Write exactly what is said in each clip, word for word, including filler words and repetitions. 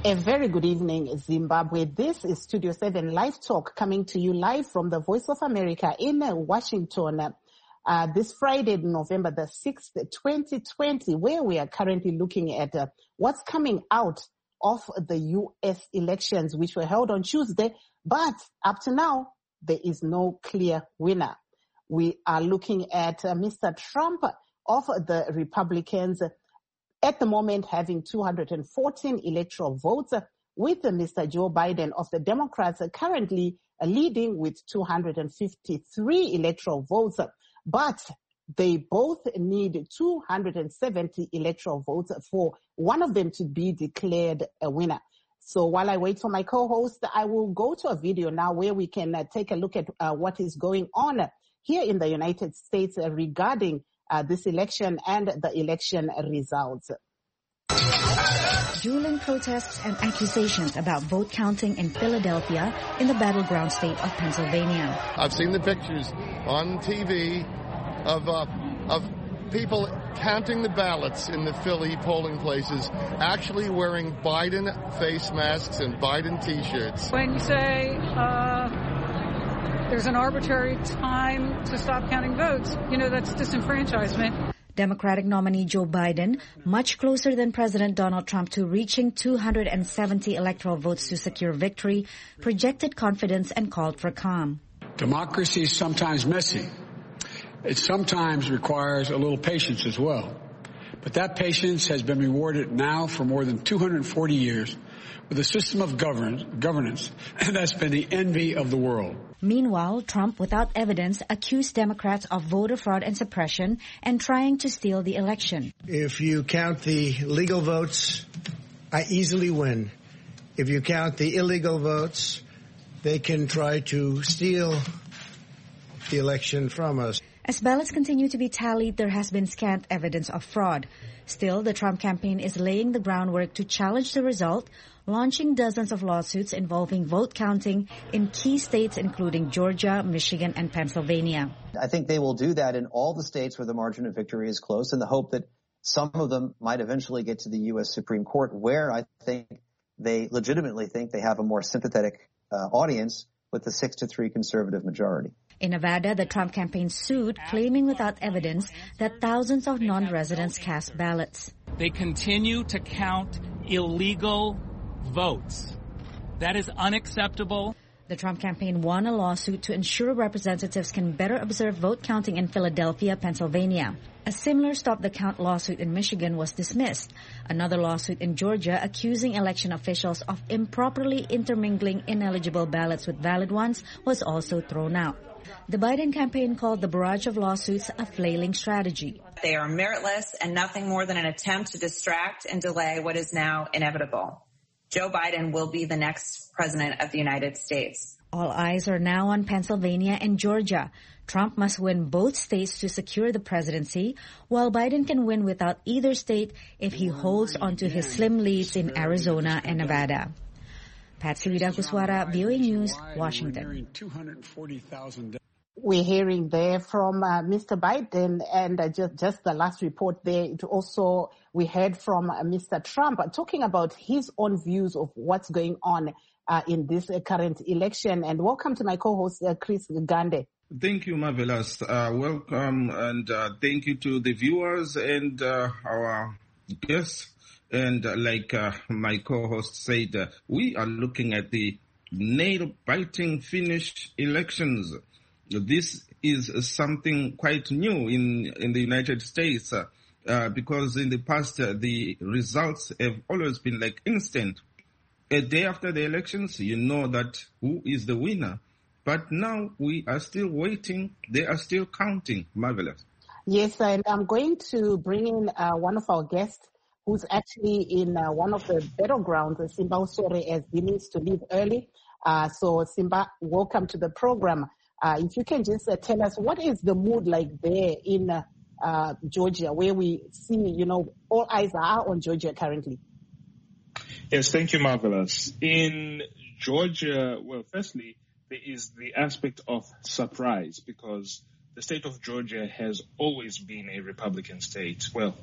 A very good evening, Zimbabwe. This is Studio seven Live Talk coming to you live from the Voice of America in Washington uh, this Friday, November the sixth, twenty twenty, where we are currently looking at uh, what's coming out of the U S elections, which were held on Tuesday. But up to now, there is no clear winner. We are looking at uh, Mister Trump of the Republicans at the moment having two hundred fourteen electoral votes, with Mister Joe Biden of the Democrats currently leading with two hundred fifty-three electoral votes. But they both need two hundred seventy electoral votes for one of them to be declared a winner. So while I wait for my co-host, I will go to a video now where we can uh, take a look at uh, what is going on here in the United States uh, regarding Uh, this election and the election results. Dueling protests and accusations about vote counting in Philadelphia in the battleground state of Pennsylvania. I've seen the pictures on T V of uh, of people counting the ballots in the Philly polling places, actually wearing Biden face masks and Biden T-shirts. When you say uh, there's an arbitrary time to stop counting votes, you know, that's disenfranchisement. Democratic nominee Joe Biden, much closer than President Donald Trump to reaching two hundred seventy electoral votes to secure victory, projected confidence and called for calm. Democracy is sometimes messy. It sometimes requires a little patience as well. But that patience has been rewarded now for more than two hundred forty years with a system of govern- governance that's been the envy of the world. Meanwhile, Trump, without evidence, accused Democrats of voter fraud and suppression and trying to steal the election. If you count the legal votes, I easily win. If you count the illegal votes, they can try to steal the election from us. As ballots continue to be tallied, there has been scant evidence of fraud. Still, the Trump campaign is laying the groundwork to challenge the result, launching dozens of lawsuits involving vote counting in key states including Georgia, Michigan, and Pennsylvania. I think they will do that in all the states where the margin of victory is close, in the hope that some of them might eventually get to the U S Supreme Court, where I think they legitimately think they have a more sympathetic uh, audience with the six to three conservative majority. In Nevada, the Trump campaign sued, claiming without evidence that thousands of non-residents cast ballots. They continue to count illegal votes. That is unacceptable. The Trump campaign won a lawsuit to ensure representatives can better observe vote counting in Philadelphia, Pennsylvania. A similar Stop the Count lawsuit in Michigan was dismissed. Another lawsuit in Georgia accusing election officials of improperly intermingling ineligible ballots with valid ones was also thrown out. The Biden campaign called the barrage of lawsuits a flailing strategy. They are meritless and nothing more than an attempt to distract and delay what is now inevitable. Joe Biden will be the next president of the United States. All eyes are now on Pennsylvania and Georgia. Trump must win both states to secure the presidency, while Biden can win without either state if he holds onto his slim leads in Arizona and Nevada. Patsy Widakuswara, V O A News, Washington. We're hearing there from uh, Mister Biden, and uh, just, just the last report there. It also, we heard from uh, Mister Trump uh, talking about his own views of what's going on uh, in this uh, current election. And welcome to my co-host, uh, Chris Gande. Thank you, Marvelous. Uh, welcome, and uh, thank you to the viewers and uh, our guests. And uh, like uh, my co-host said, uh, we are looking at the nail-biting finish elections. This is something quite new in, in the United States uh, uh, because in the past, uh, the results have always been like instant. A day after the elections, you know that who is the winner. But now we are still waiting. They are still counting. Marvelous. Yes, and I'm going to bring in uh, one of our guests who's actually in uh, one of the battlegrounds. Simba Usore, as he needs to leave early. Uh, so Simba, welcome to the program. Uh, if you can just uh, tell us, what is the mood like there in uh, uh, Georgia, where we see, you know, all eyes are on Georgia currently? Yes, thank you, Marvelous. In Georgia, well, firstly, there is the aspect of surprise because the state of Georgia has always been a Republican state. Well,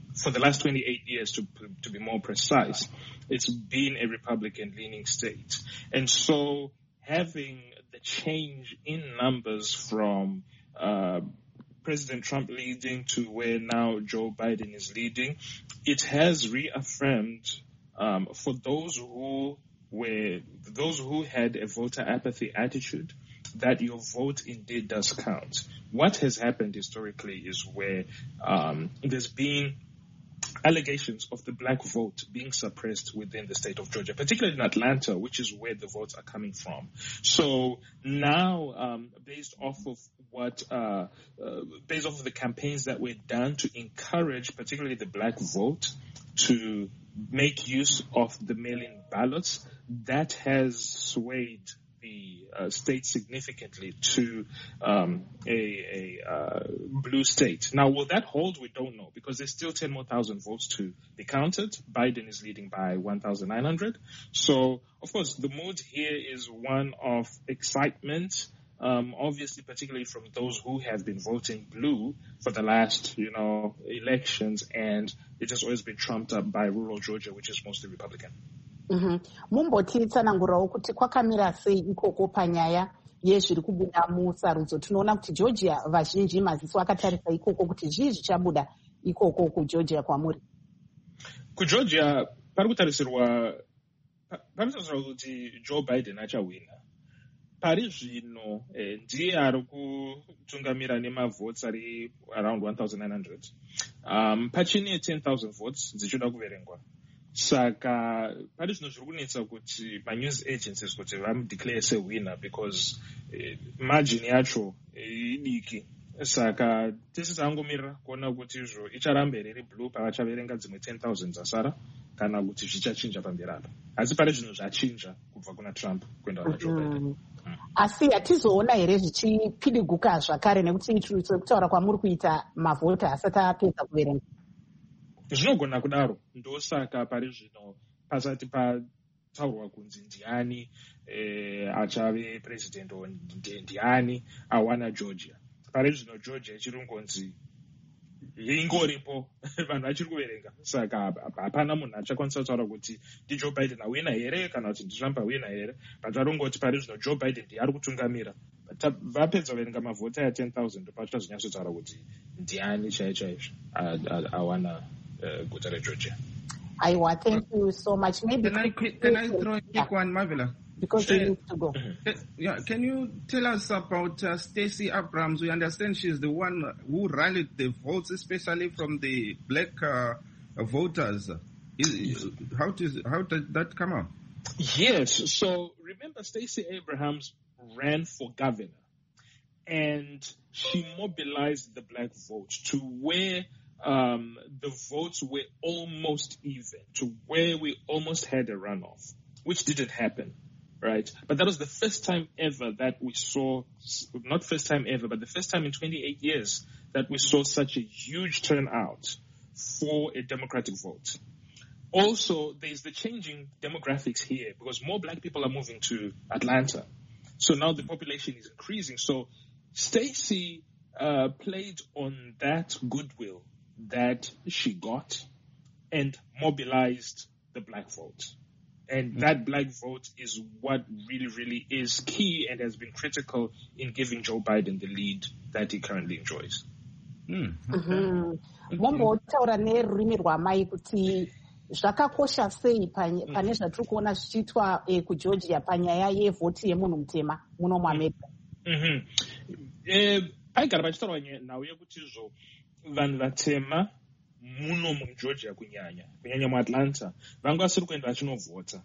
for the last twenty-eight years, to to be more precise, it's been a Republican-leaning state. And so having the change in numbers from uh, President Trump leading to where now Joe Biden is leading, it has reaffirmed um, for those who were those who had a voter apathy attitude that your vote indeed does count. What has happened historically is where um, there's been allegations of the black vote being suppressed within the state of Georgia, particularly in Atlanta, which is where the votes are coming from. So now, um, based off of what, uh, uh, based off of the campaigns that were done to encourage particularly the black vote to make use of the mail-in ballots, that has swayed the uh, state significantly to um, a, a uh, blue state. Now, will that hold? We don't know, because there's still ten more thousand votes to be counted. Biden is leading by one thousand nine hundred. So, of course, the mood here is one of excitement, um, obviously, particularly from those who have been voting blue for the last, you know, elections, and it has always been trumped up by rural Georgia, which is mostly Republican. mumbotitsanangurirawo kuti kwakamira sei ikoko panyaya yezviri kubuda musarudzo. Tinoona kuti Georgia vazhinji maziso akatarisa ikoko kuti zvii zvichabuda ikoko kuGeorgia kwamuri. KuGeorgia pari kutarisirwa paritarisirwa kuti Joe Biden achawina. Pari zvino eh, ndiye ari kutungamira nemavhotes ari around one thousand nine hundred. Um, pachine ten thousand votes dzichida kuverengwa. Saka pari zvino zviri kunetsa kuti ma-news agencies kuti vamudeclare sewinner because eh, margin yacho eh, idiki. Saka tese tangomirira kuona kuti izvo icharambe riri blue pavachaverenga dzimwe ten thousand dzasara kana kuti zvichachinja pamberi apa. Asi pari zvino zvachinja kubva kuna Trump kuenda kuna Joe Biden. Mm. Asi hatizoona here zvichipidiguka zvakare nekuti kutaura kwamuri kuita mavhota asati apedza kuverenga. Zvinogona kudaro, ndosaka pari zvino pasati pataurwa kunzi ndiani eh, achave president ndiani awana Georgia. Pari zvino Georgia ichiri ngonzi ingoripo vanhu vachiri kuverenga. Saka hapana munhu achakwanisa kutaura kuti ndiJoe Biden awina here kana kuti ndiTrump awina here. But varongoti pari zvino Joe Biden ndiye ari kutungamira. Vapedza kuverenga mavhota ya ten thousand pachazvinyatsotaura kuti ndiani chaiye chaizvo awana guta reGeorgia. Aiwa, thank you so much. Maybe can I, can I throw in yeah. one, Marvela? Because we need to go. Yeah, can you tell us about uh, Stacey Abrams? We understand she's the one who rallied the votes, especially from the black uh, voters. Is, how, does, how did that come out? Yes. So remember, Stacey Abrams ran for governor, and she mobilized the black vote to where um, the votes were almost even, to where we almost had a runoff, which didn't happen. Right. But that was the first time ever that we saw, not first time ever, but the first time in twenty-eight years that we saw such a huge turnout for a Democratic vote. Also, there's the changing demographics here because more black people are moving to Atlanta. So now the population is increasing. So Stacey uh, played on that goodwill that she got and mobilized the black vote. And that black vote is what really, really is key and has been critical in giving Joe Biden the lead that he currently enjoys. Mombotaura nerurimi rwamai kuti zvakakosha sei pane zvatiri kuona zvichiitwa kuGeorgia panyaya yevhoti yemunhu mutema muno muAmerica. Paigara pachitaurwa nhau yekuti izvo vanhu vatema muno muGeorgia kunyanya kunyanya muAtlanta vanga vasiri kuenda vachinovhota.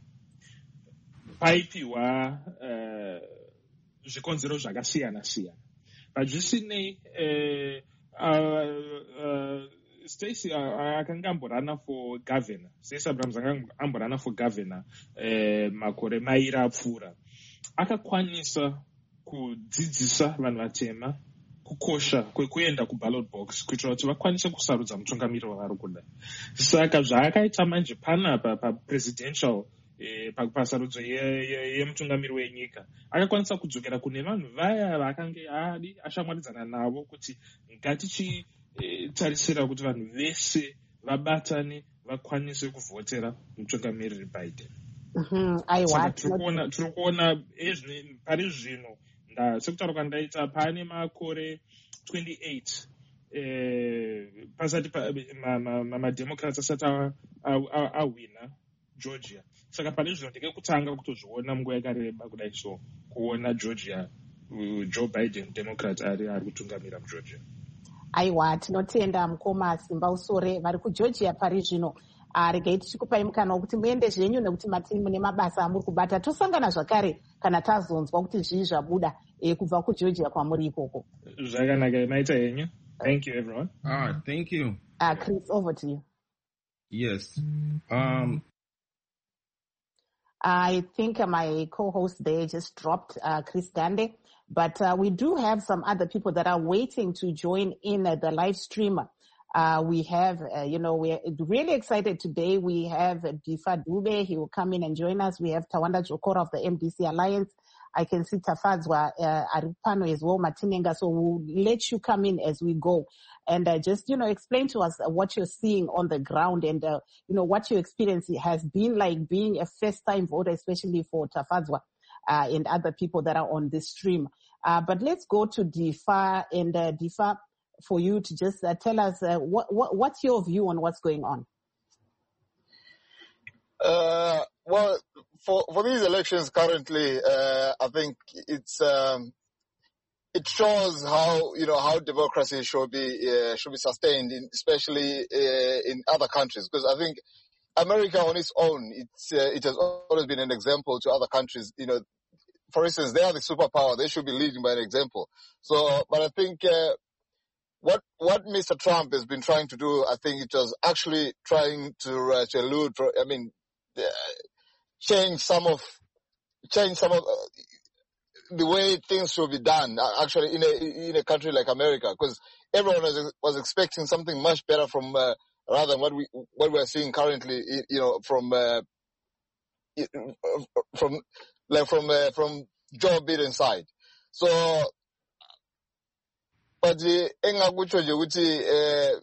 Paipiwa uh, zvikonzero zvakasiyana siyana. But zvisinei uh, uh, uh, Stacey akanga amborana for governor. Stacey Abrams akanga amborana for governor uh, makore mairi apfuura. Akakwanisa kudzidzisa vanhu vatema kukosha kwekuenda kuballot box kuitira kuti vakwanise kusarudza mutungamiri wavari kuda. Saka zvaakaita manje panapa papresidential eh, pasarudzo yemutungamiri wenyika akakwanisa kudzokera kune vanhu vaya vakange adi ashamwaridzana navo kuti ngatichitarisira eh, kuti vanhu vese vabatane vakwanise kuvhotera mutungamiriri Biden. Saka tiri kuona pari zvino sekutaura kwandaita pane makore twenty-eight pasati mademocrats asati awina Georgia. Saka pane zvino ndike kutanga kutozviona munguva yakareba kudai so kuona Georgia Joe Biden Democrat ari ari kutungamira muGeorgia. Aiwa, tinotenda mukoma Simba Usore vari kuGeorgia pari zvino. Regai tichikupai mukana wekuti muende zvenyu nekuti matiri mune mabasa amuri kubata. Tosangana zvakare kana tazonzwa kuti zvii zvabuda kubva kuGeorgia kwamuri ikoko. Zvakanaka, maita henyu. Thank you everyone. Ah, thank you. Uh, Chris, over to you. Yes. Um I think my co-host there just dropped, uh, Chris Gande, but uh, we do have some other people that are waiting to join in uh, the live stream. Uh, we have, uh, you know, we're really excited today. We have Difa Dube. He will come in and join us. We have Tawanda Jokora of the M D C Alliance. I can see Tafadzwa uh, Aripano as well, Martinenga. So we'll let you come in as we go and uh, just, you know, explain to us what you're seeing on the ground and, uh, you know, what your experience has been like being a first-time voter, especially for Tafadzwa uh, and other people that are on this stream. Uh, but let's go to Difa and uh, Difa for you to just uh, tell us uh, what, what what's your view on what's going on. Uh, well, for for these elections currently, uh, I think it's um, it shows how you know how democracy should be uh, should be sustained, in, especially uh, in other countries. Because I think America on its own, it's uh, it has always been an example to other countries. You know, for instance, they are the superpower; they should be leading by an example. So, but I think. Uh, What what Mister Trump has been trying to do, I think it was actually trying to uh, to elude. I mean, uh, change some of change some of uh, the way things should be done. Uh, actually, in a in a country like America, because everyone was was expecting something much better from uh, rather than what we what we are seeing currently. You know, from uh, from like from uh, from Joe Biden's side. So. But engakutsho nje ukuthi eh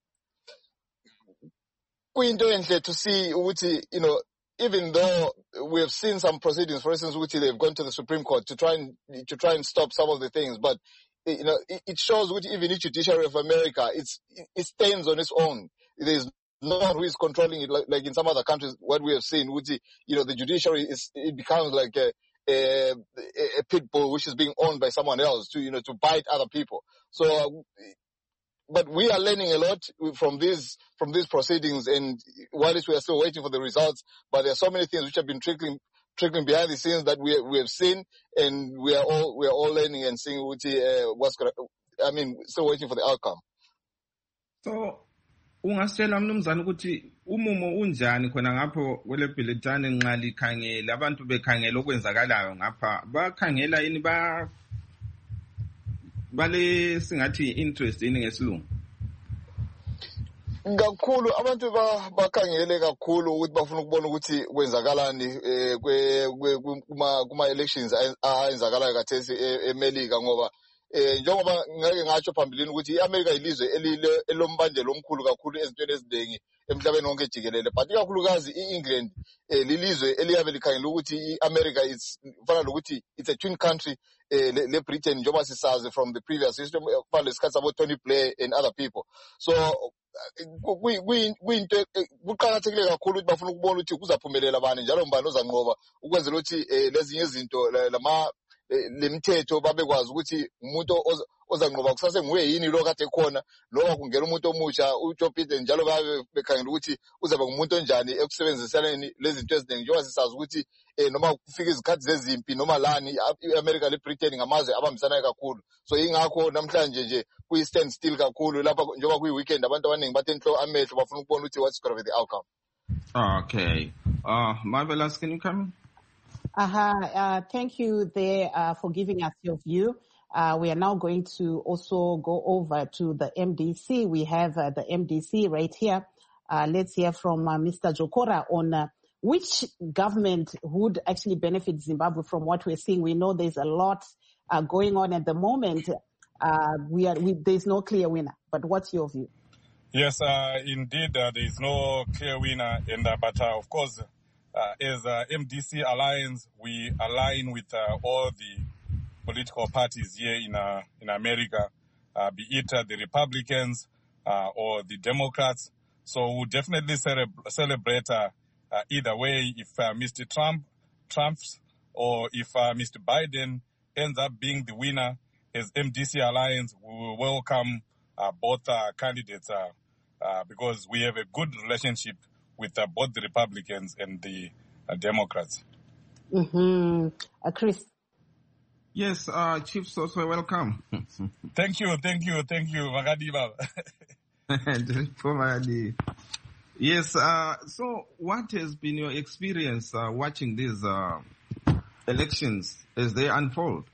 kuyinto enhle to see ukuthi you know even though we have seen some proceedings, for instance, which they've gone to the Supreme Court to try and to try and stop some of the things, but you know it, it shows which even the judiciary of America it's it stands on its own. There's no one who is controlling it like, like in some other countries. What we have seen, which you know the judiciary is it becomes like a A, a pit bull which is being owned by someone else to, you know, to bite other people. So, uh, but we are learning a lot from these, from these proceedings, and while we are still waiting for the results, but there are so many things which have been trickling, trickling behind the scenes that we, we have seen, and we are all, we are all learning and seeing which, uh, what's gonna, I mean, still waiting for the outcome. So, ungasitshela mnumzana ukuthi umumo unjani khona ngapho kwele bulletin nxa likhangela abantu bekhangela okwenzakalayo ngapha bakhangela yini ba bale singathi interest yini ngesilungu kakhulu abantu bakhangele kakhulu ukuthi bafuna ukubona ukuthi kwenzakalani kuma kuma elections ayenzakalayo kathesi eMelika ngoba eh njengoba ngeke ngatsho phambilini ukuthi iAmerica ilizwe elombandela omkhulu kakhulu ezintweni eziningi emhlabeni wonke jikelele, but ikakhulukazi iEngland lilizwe eliyabe likhangela ukuthi iAmerica is fana lokuthi it's a twin country le Britain njengoba sisazi from the previous system fana lesikhathi sabo Tony Blair and other people. So kuyinto kuqhakathekile kakhulu ukuthi bafuna ukubona ukuthi kuzaphumelela bani njalo mbani ozanqoba ukwenzela ukuthi lezinye izinto lama lemithetho babekwazi ukuthi umuntu ozanqoba kusase nguye yini lo kade khona noma kungena umuntu omusha uJoe Biden njalo babe bekhangela ukuthi uzabe ngumuntu onjani ekusebenzisaneni lezi zinto eziningi njengoba sisazi ukuthi noma kufika izikhathi zezimpi noma lani iAmerica leBritain ngamazwe abambisanayo kakhulu. So ingakho namhlanje nje kuyi stand still kakhulu lapha njengoba kuyi weekend abantu abaningi bathe inhlo amehlo bafuna ukubona ukuthi what's going to be the outcome. Okay. Uh Marvelous, can you come? Uh-huh. Uh, thank you there uh, for giving us your view. Uh, we are now going to also go over to the M D C. We have uh, the M D C right here. Uh, let's hear from uh, Mister Jokora on uh, which government would actually benefit Zimbabwe from what we're seeing. We know there's a lot uh, going on at the moment. Uh, we are, we, there's no clear winner, but what's your view? Yes, uh, indeed, uh, there is no clear winner. And, uh, but, uh, of course, uh, as uh, M D C Alliance, we align with uh, all the political parties here in uh, in America, uh, be it uh, the Republicans uh, or the Democrats. So we'll definitely celeb- celebrate uh, uh, either way if uh, Mister Trump trumps or if uh, Mister Biden ends up being the winner. As M D C Alliance, we will welcome uh, both uh, candidates uh, uh, because we have a good relationship with uh, both the Republicans and the uh, Democrats. Mm-hmm. Uh, Chris. Yes, uh, Chief Soswe, welcome. Thank you, thank you, thank you, Magadi Baba. Yes, uh, so what has been your experience uh, watching these uh, elections as they unfold?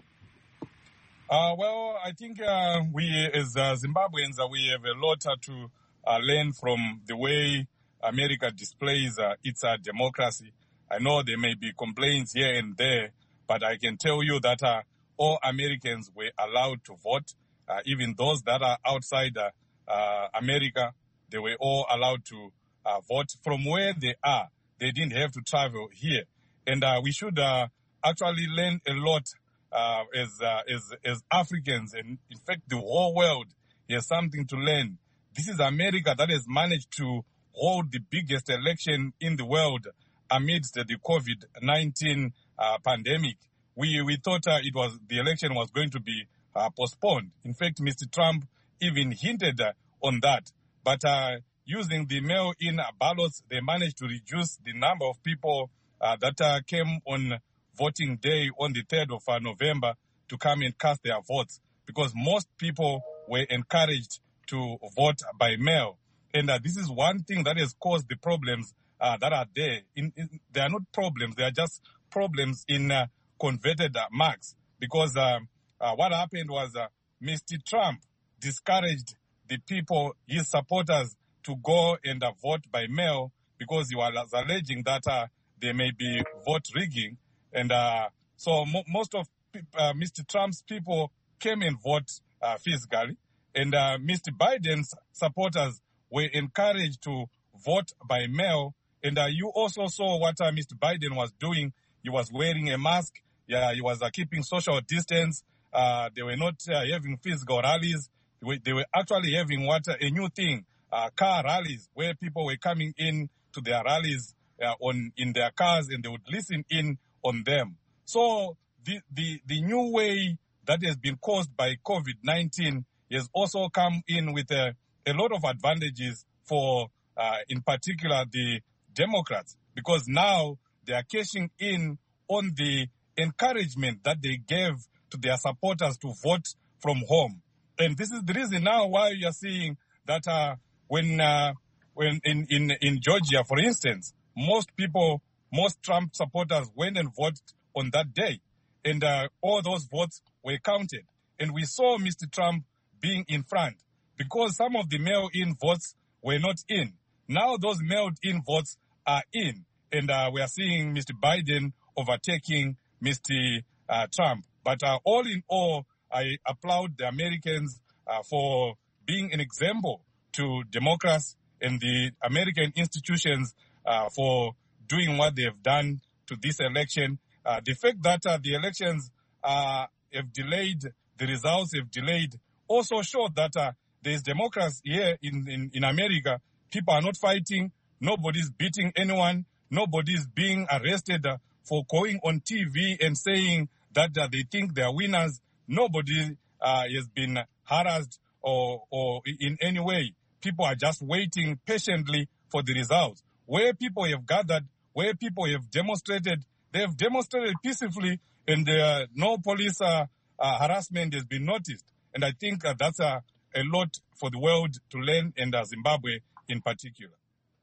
Uh, well, I think uh, we as uh, Zimbabweans, uh, we have a lot uh, to uh, learn from the way America displays uh, its uh, democracy. I know there may be complaints here and there, but I can tell you that uh, all Americans were allowed to vote. Uh, even those that are outside uh, uh, America, they were all allowed to uh, vote from where they are. They didn't have to travel here. And uh, we should uh, actually learn a lot uh, as, uh, as, as Africans. And in fact, the whole world has something to learn. This is America that has managed to hold the biggest election in the world amidst the COVID nineteen uh, pandemic. We we thought uh, it was the election was going to be uh, postponed. In fact, Mister Trump even hinted uh, on that. But uh, using the mail-in ballots, they managed to reduce the number of people uh, that uh, came on voting day on the third of uh, November to come and cast their votes, because most people were encouraged to vote by mail. And uh, this is one thing that has caused the problems uh, that are there. In, in, they are not problems, they are just problems in uh, converted uh, marks. Because uh, uh, what happened was uh, Mister Trump discouraged the people, his supporters, to go and uh, vote by mail because he was alleging that uh, there may be vote rigging. And uh, so mo- most of uh, Mister Trump's people came and voted uh, physically. And uh, Mister Biden's supporters were encouraged to vote by mail. And uh, you also saw what uh, Mister Biden was doing. He was wearing a mask. Yeah, he was uh, keeping social distance. Uh, they were not uh, having physical rallies. They were, they were actually having what uh, a new thing, uh, car rallies, where people were coming in to their rallies uh, on in their cars, and they would listen in on them. So the the, the new way that has been caused by COVID nineteen has also come in with a, a lot of advantages for, uh, in particular, the Democrats, because now they are cashing in on the encouragement that they gave to their supporters to vote from home. And this is the reason now why you are seeing that uh, when uh, when in, in, in Georgia, for instance, most people, most Trump supporters went and voted on that day. And uh, all those votes were counted. And we saw Mister Trump being in front because some of the mail-in votes were not in. Now those mailed-in votes are in. And uh, we are seeing Mister Biden overtaking Mister Uh, Trump. But uh, all in all, I applaud the Americans uh, for being an example to Democrats and the American institutions uh, for doing what they have done to this election. Uh, the fact that uh, the elections uh, have delayed, the results have delayed, also showed that uh, there's Democrats here in, in, in America. People are not fighting. Nobody's beating anyone. Nobody's being arrested uh, for going on T V and saying that uh, they think they are winners. Nobody uh, has been harassed or, or in any way. People are just waiting patiently for the results. Where people have gathered, where people have demonstrated, they have demonstrated peacefully, and uh, no police uh, uh, harassment has been noticed. And I think uh, that's uh, a lot for the world to learn, and uh, Zimbabwe in particular.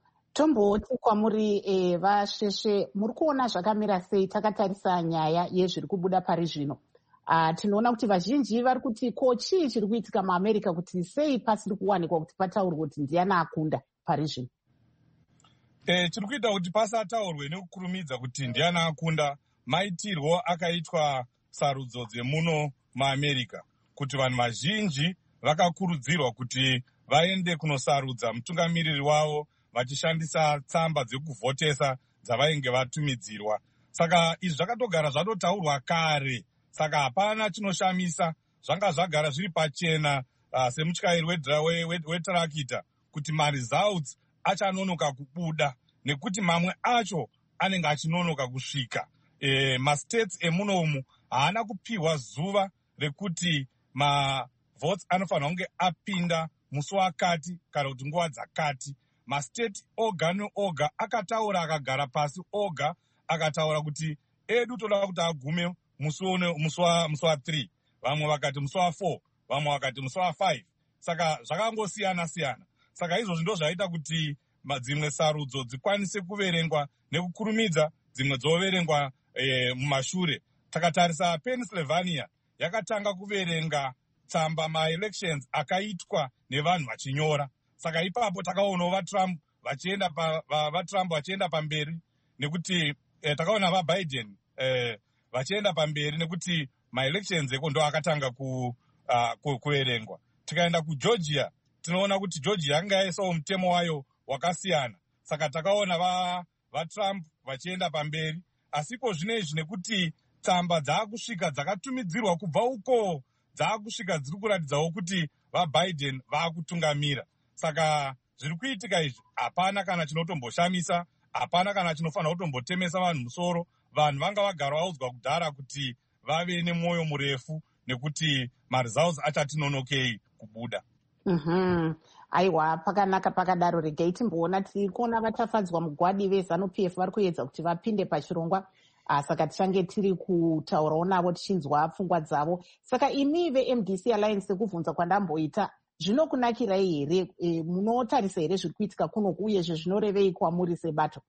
Tomboti kwamuri eh, vasheshe muri kuona zvakamira sei takatarisa nyaya yezviri kubuda pari zvino. Uh, tinoona kuti vazhinji vari kuti ko chii chiri kuitika muAmerica kuti sei pasiri kuwanikwa kuti pataurwe kuti ndiani akunda pari zvino. Eh, chiri kuita kuti pasataurwe nekukurumidza kuti ndiani akunda, maitirwo akaitwa sarudzo dzemuno muAmerica kuti vanhu vazhinji vakakurudzirwa kuti vaende kunosarudza mutungamiriri wavo vachishandisa tsamba dzekuvhotesa dzavainge vatumidzirwa. Saka izvi zvakatogara zvatotaurwa kare, saka hapana chinoshamisa. Zvanga zvagara zviri pachena uh, semutyairi wetarakita kuti maresults achanonoka kubuda nekuti mamwe acho anenge achinonoka kusvika. E, mastates emunomu haana kupiwa zuva rekuti mavotes anofanira kunge apinda musi wakati kana kuti nguva dzakati. Mastate oga neoga akataura akagara pasi oga akataura kuti edu toda kuti agume musi wa three, vamwe vakati musi wa four, vamwe vakati musi wa five. Saka zvakangosiyana siyana. Saka izvozvi ndo zvaita kuti dzimwe sarudzo dzikwanise kuverengwa nekukurumidza, dzimwe dzoverengwa e, mumashure. Takatarisa Pennsylvania yakatanga kuverenga tsamba ma-elections akaitwa nevanhu vachinyora. Saka ipapo takaona vaTrump vachienda pa vaTrump vachienda pamberi nekuti eh, takaona vaBiden eh, vachienda pamberi nekuti ma-elections eko ndo akatanga ku, uh, ku, kuverengwa. Tikaenda kuGeorgia tinoona kuti Georgia yanga yaisawo mutemo wayo wakasiyana. Saka takaona va vaTrump vachienda pamberi, asiko zvinezvi nekuti tsamba dzaakusvika dzakatumidzirwa kubva uko dzaakusvika dziri kuratidzawo kuti vaBiden vaakutungamira. Saka zviri kuitika izvi hapana kana chinotomboshamisa, hapana kana chinofanira kutombotemesa vanhu musoro. Vanhu vanga vagara vaudzwa kudhara kuti vave nemwoyo murefu nekuti maresults achati nonokei kubuda. Mhm. Aiwa, pakanaka pakadaro. Regai timboona tiri kuona vatafadzwa mugwadi veZANU-P F vari kuedza kuti vapinde pachirongwa. Ah, saka tichange tiri kutaurawo navo tichinzwa pfungwa dzavo. Saka imi veM D C Alliance sekubvunza kwandamboita, zvinokunakirai here? E, munotarisa here zviri kuitika kuno uyezve zvinorevei kwamuri sebato?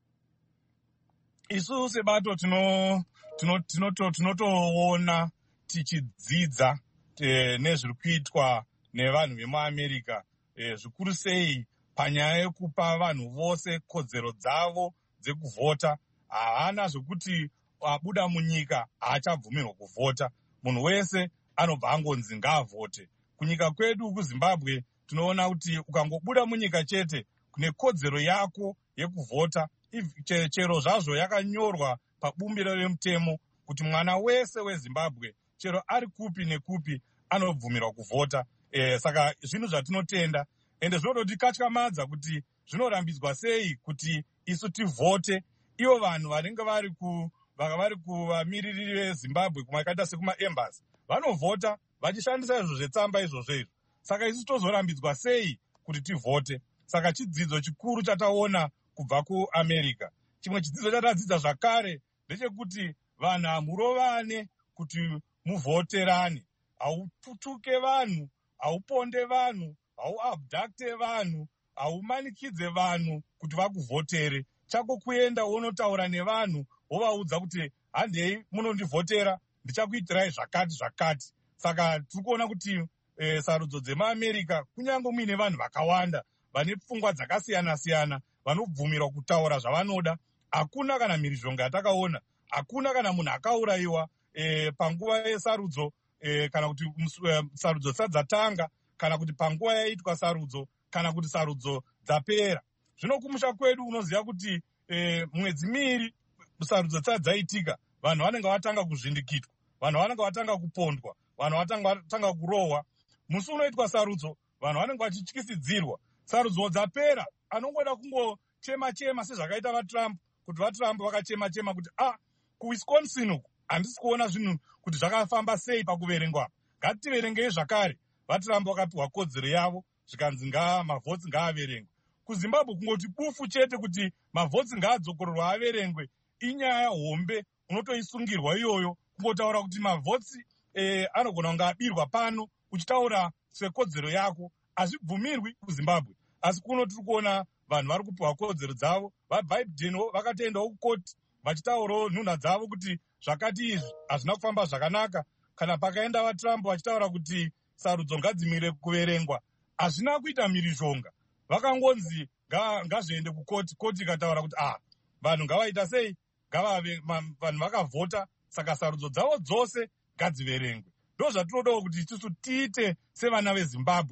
Isu sebato tino tinotoona tino, tino tichidzidza e, nezviri kuitwa nevanhu vemuAmerica, e, zvikuru sei panyaya yekupa vanhu vose kodzero dzavo dzekuvhota. Haana zvekuti abuda munyika haachabvumirwa kuvhota. Munhu wese anobva angonzi ngaavhote. Kunyika kwedu kuZimbabwe tinoona kuti ukangobuda munyika chete kune kodzero yako yekuvhota, chero zvazvo yakanyorwa pabumbiro remutemo kuti mwana wese weZimbabwe chero ari kupi nekupi anobvumirwa kuvhota. E, saka zvinhu zvatinotenda ende zvinototikatyamadza kuti zvinorambidzwa sei kuti isu tivhote, ivo vanhu vanenge vari ku vari kuvamiriri veZimbabwe kumakaita sekumaembassy vanovhota vachishandisa izvo zvetsamba izvozvo izvo. Saka isu tozorambidzwa sei kuti tivhote? Saka chidzidzo chikuru chataona kubva kuAmerica. Chimwe chidzidzo chatadzidza zvakare ndechekuti vanhu hamurovane kuti muvhoterane. Hautuke vanhu, hauponde vanhu, hauabducte vanhu, haumanikidze vanhu kuti vakuvhotere. Chako kuenda wonotaura nevanhu wovaudza kuti handei munondivhotera ndichakuitirai zvakati zvakati. Saka tiri kuona kuti e, sarudzo dzemuAmerica kunyange muine vanhu vakawanda vane pfungwa dzakasiyana siyana vanobvumirwa kutaura zvavanoda. Hakuna kana mhirizhonga yatakaona, hakuna kana munhu akaurayiwa e, panguva yesarudzo e, kana kuti e, sarudzo dzisati dzatanga, kana kuti panguva yaitwa sarudzo, kana kuti sarudzo dzapera. Zvino kumusha kwedu unoziva kuti e, mwedzi miiri sarudzo dzisati dzaitika, vanhu vanenge vatanga kuzvindikitwa, vanhu vanenge vatanga kupondwa, vanhu vatanga kurohwa. Musi unoitwa sarudzo vanhu vanenge vachityisidzirwa. Sarudzo dzapera anongoda kungochema chema sezvakaita vaTrump, kuti vaTrump vakachema chema kuti ah, kuWisconsin uku handisi kuona zvinhu kuti zvakafamba sei pakuverengwa. Ngativerengei zvakare. VaTrump vakapiwa kodzero yavo zvikanzi ngaa mavhotsi ngaaverengwe. KuZimbabwe kungoti bufu chete kuti mavhotsi ngaadzokororwa averengwe inyaya hombe unotoisungirwa iyoyo, kungotaura kuti mavhotsi eh, anogona kunge abirwa pano uchitaura sekodzero yako. Hazvibvumirwi kuZimbabwe. Asi kuno tiri kuona vanhu vari kupiwa kodzero dzavo. VaBiden vakatoendawo kukoti vachitaurawo nhunha dzavo kuti zvakati izvi hazvina kufamba zvakanaka. Kana pakaenda vaTrump vachitaura kuti sarudzo ngadzimire kuverengwa, hazvina kuita mhirizhonga. Vakangonzi ngazviende kukoti, koti ikataura kuti ah, vanhu ngavaita sei, ngavave vanhu vakavhota, saka sarudzo dzavo dzose ngadziverengwe. Ndo zvatinodawo kuti isusu tiite sevana veZimbabwe.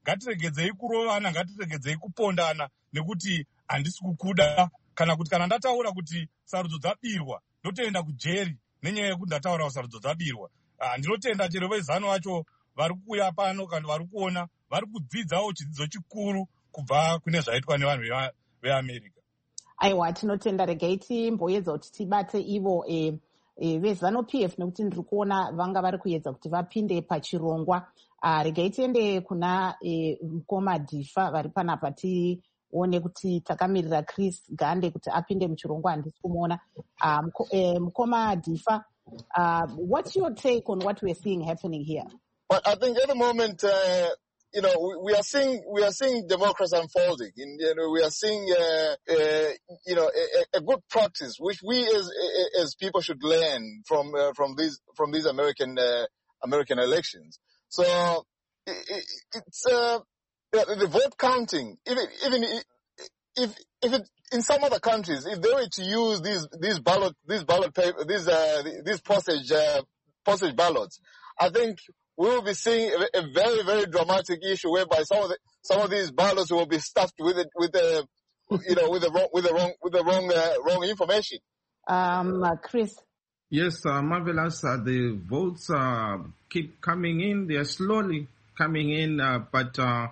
ngatiregedzei kurovana, ngatiregedzei kupondana nekuti handisi kukuda, kana kuti kana ndataura kuti sarudzo dzabirwa ndotoenda kujeri nenyaya yekuti ndataura kuti sarudzo dzabirwa. Uh, ndinotenda chero vezano vacho vari kuuya pano kana vari kuona vari kudzidzawo chidzidzo chikuru kubva kune zvaitwa nevanhu veAmerica. Aiwa, tinotenda. Regai timboedza kuti tibate ivo e, e, vezano P F nekuti ndiri kuona vanga vari kuedza kuti vapinde pachirongwa. Uh, regai tiende kuna e, mukoma Dhifa vari panapa tione kuti takamirira Chris Gande kuti apinde muchirongwa, handisi kumuona. Uh, mko, e, mukoma Dhifa, uh, what's your take on what we're seeing happening here? But I think at the moment, uh, you know, we, we are seeing we are seeing democracy unfolding. In, you know, we are seeing, uh, uh, you know, a, a good practice which we as as people should learn from uh, from these from these American uh, American elections. So it, it, it's uh, the vote counting. Even even if if it, in some other countries, if they were to use these these ballot these ballot paper these uh, these postage uh, postage ballots, I think we will be seeing a, a very, very dramatic issue whereby some of the, some of these ballots will be stuffed with it, with the, you know, with the wrong, with the wrong, with the wrong, uh, wrong information. Um, uh, Chris. Yes, uh, marvelous. Uh, the votes uh, keep coming in. They are slowly coming in, uh, but uh, uh,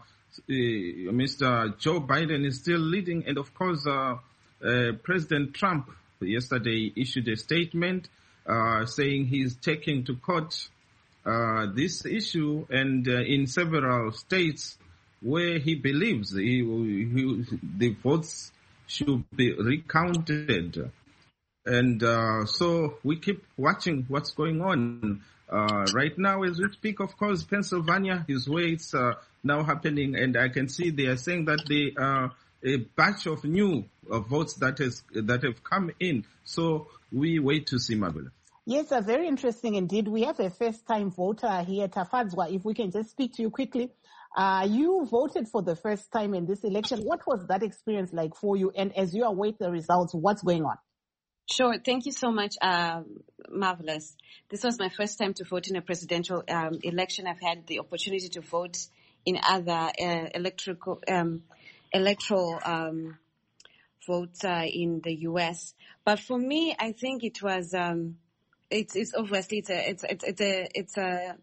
Mister Joe Biden is still leading, and of course, uh, uh, President Trump yesterday issued a statement uh, saying he's taking to court Uh, this issue, and uh, in several states where he believes he, he, the votes should be recounted. And uh, so we keep watching what's going on. Uh, right now, as we speak, of course, Pennsylvania is where it's uh, now happening, and I can see they are saying that they are a batch of new uh, votes that has that have come in. So we wait to see, Mabula. Yes, uh, very interesting indeed. We have a first-time voter here, Tafadzwa. If we can just speak to you quickly. Uh, you voted for the first time in this election. What was that experience like for you? And as you await the results, what's going on? Sure. Thank you so much, um, Marvelous. This was my first time to vote in a presidential um, election. I've had the opportunity to vote in other uh, electrical, um, electoral um, votes uh, in the U S. But for me, I think it was... Um, It's, it's obviously it's a it's it's it's a it's a.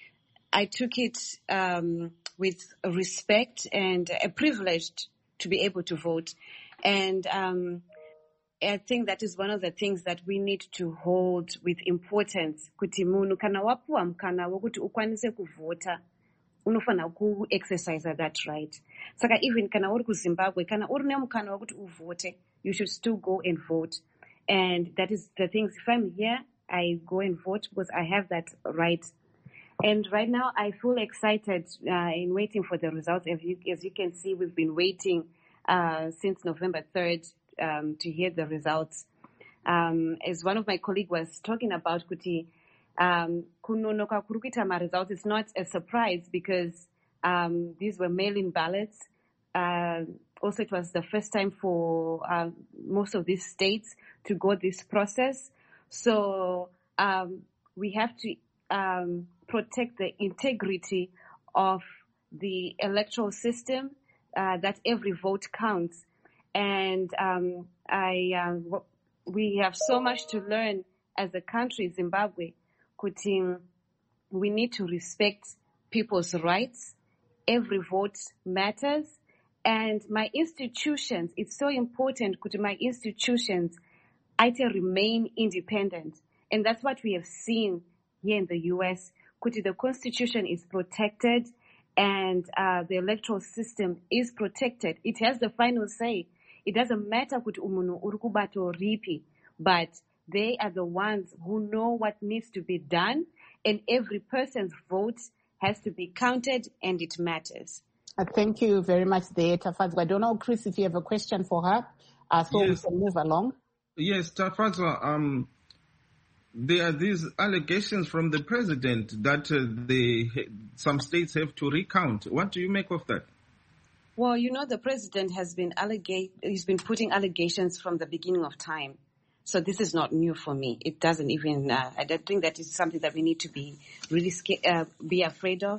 I took it um, with respect and a privilege to be able to vote, and um, I think that is one of the things that we need to hold with importance. Kuti munhu kana wapuwa mukana wokuti ukwanise kuvota, unofana ku exercise that right. Saka even kana uri ku Zimbabwe, kana uri nemukana wokuti uvote, you should still go and vote, and that is the things. If I'm here, I go and vote because I have that right. And right now I feel excited uh, in waiting for the results. As you, as you can see, we've been waiting uh, since November third um, to hear the results. Um, as one of my colleagues was talking about, Kuti, um, kunonoka kurukuita ma results is not a surprise because um, these were mail-in ballots. Uh, also, it was the first time for uh, most of these states to go this process. So um, we have to um, protect the integrity of the electoral system, uh, that every vote counts. And um, I, uh, we have so much to learn as a country, Zimbabwe. We need to respect people's rights. Every vote matters. And my institutions, it's so important, my institutions, I remain independent. And that's what we have seen here in the U S. Kuti, the Constitution is protected and uh, the electoral system is protected. It has the final say. It doesn't matter kuti umunu urukubato ripi, but they are the ones who know what needs to be done, and every person's vote has to be counted, and it matters. Uh, thank you very much there, Tafadzwa. I don't know, Chris, if you have a question for her, uh, so yes. We can move along. Yes, Tafadzwa, um, there are these allegations from the president that uh, they, some states have to recount. What do you make of that? Well, you know, the president has been allegate, he's been putting allegations from the beginning of time. So this is not new for me. It doesn't even, uh, I don't think that is something that we need to be really scared, uh, be afraid of.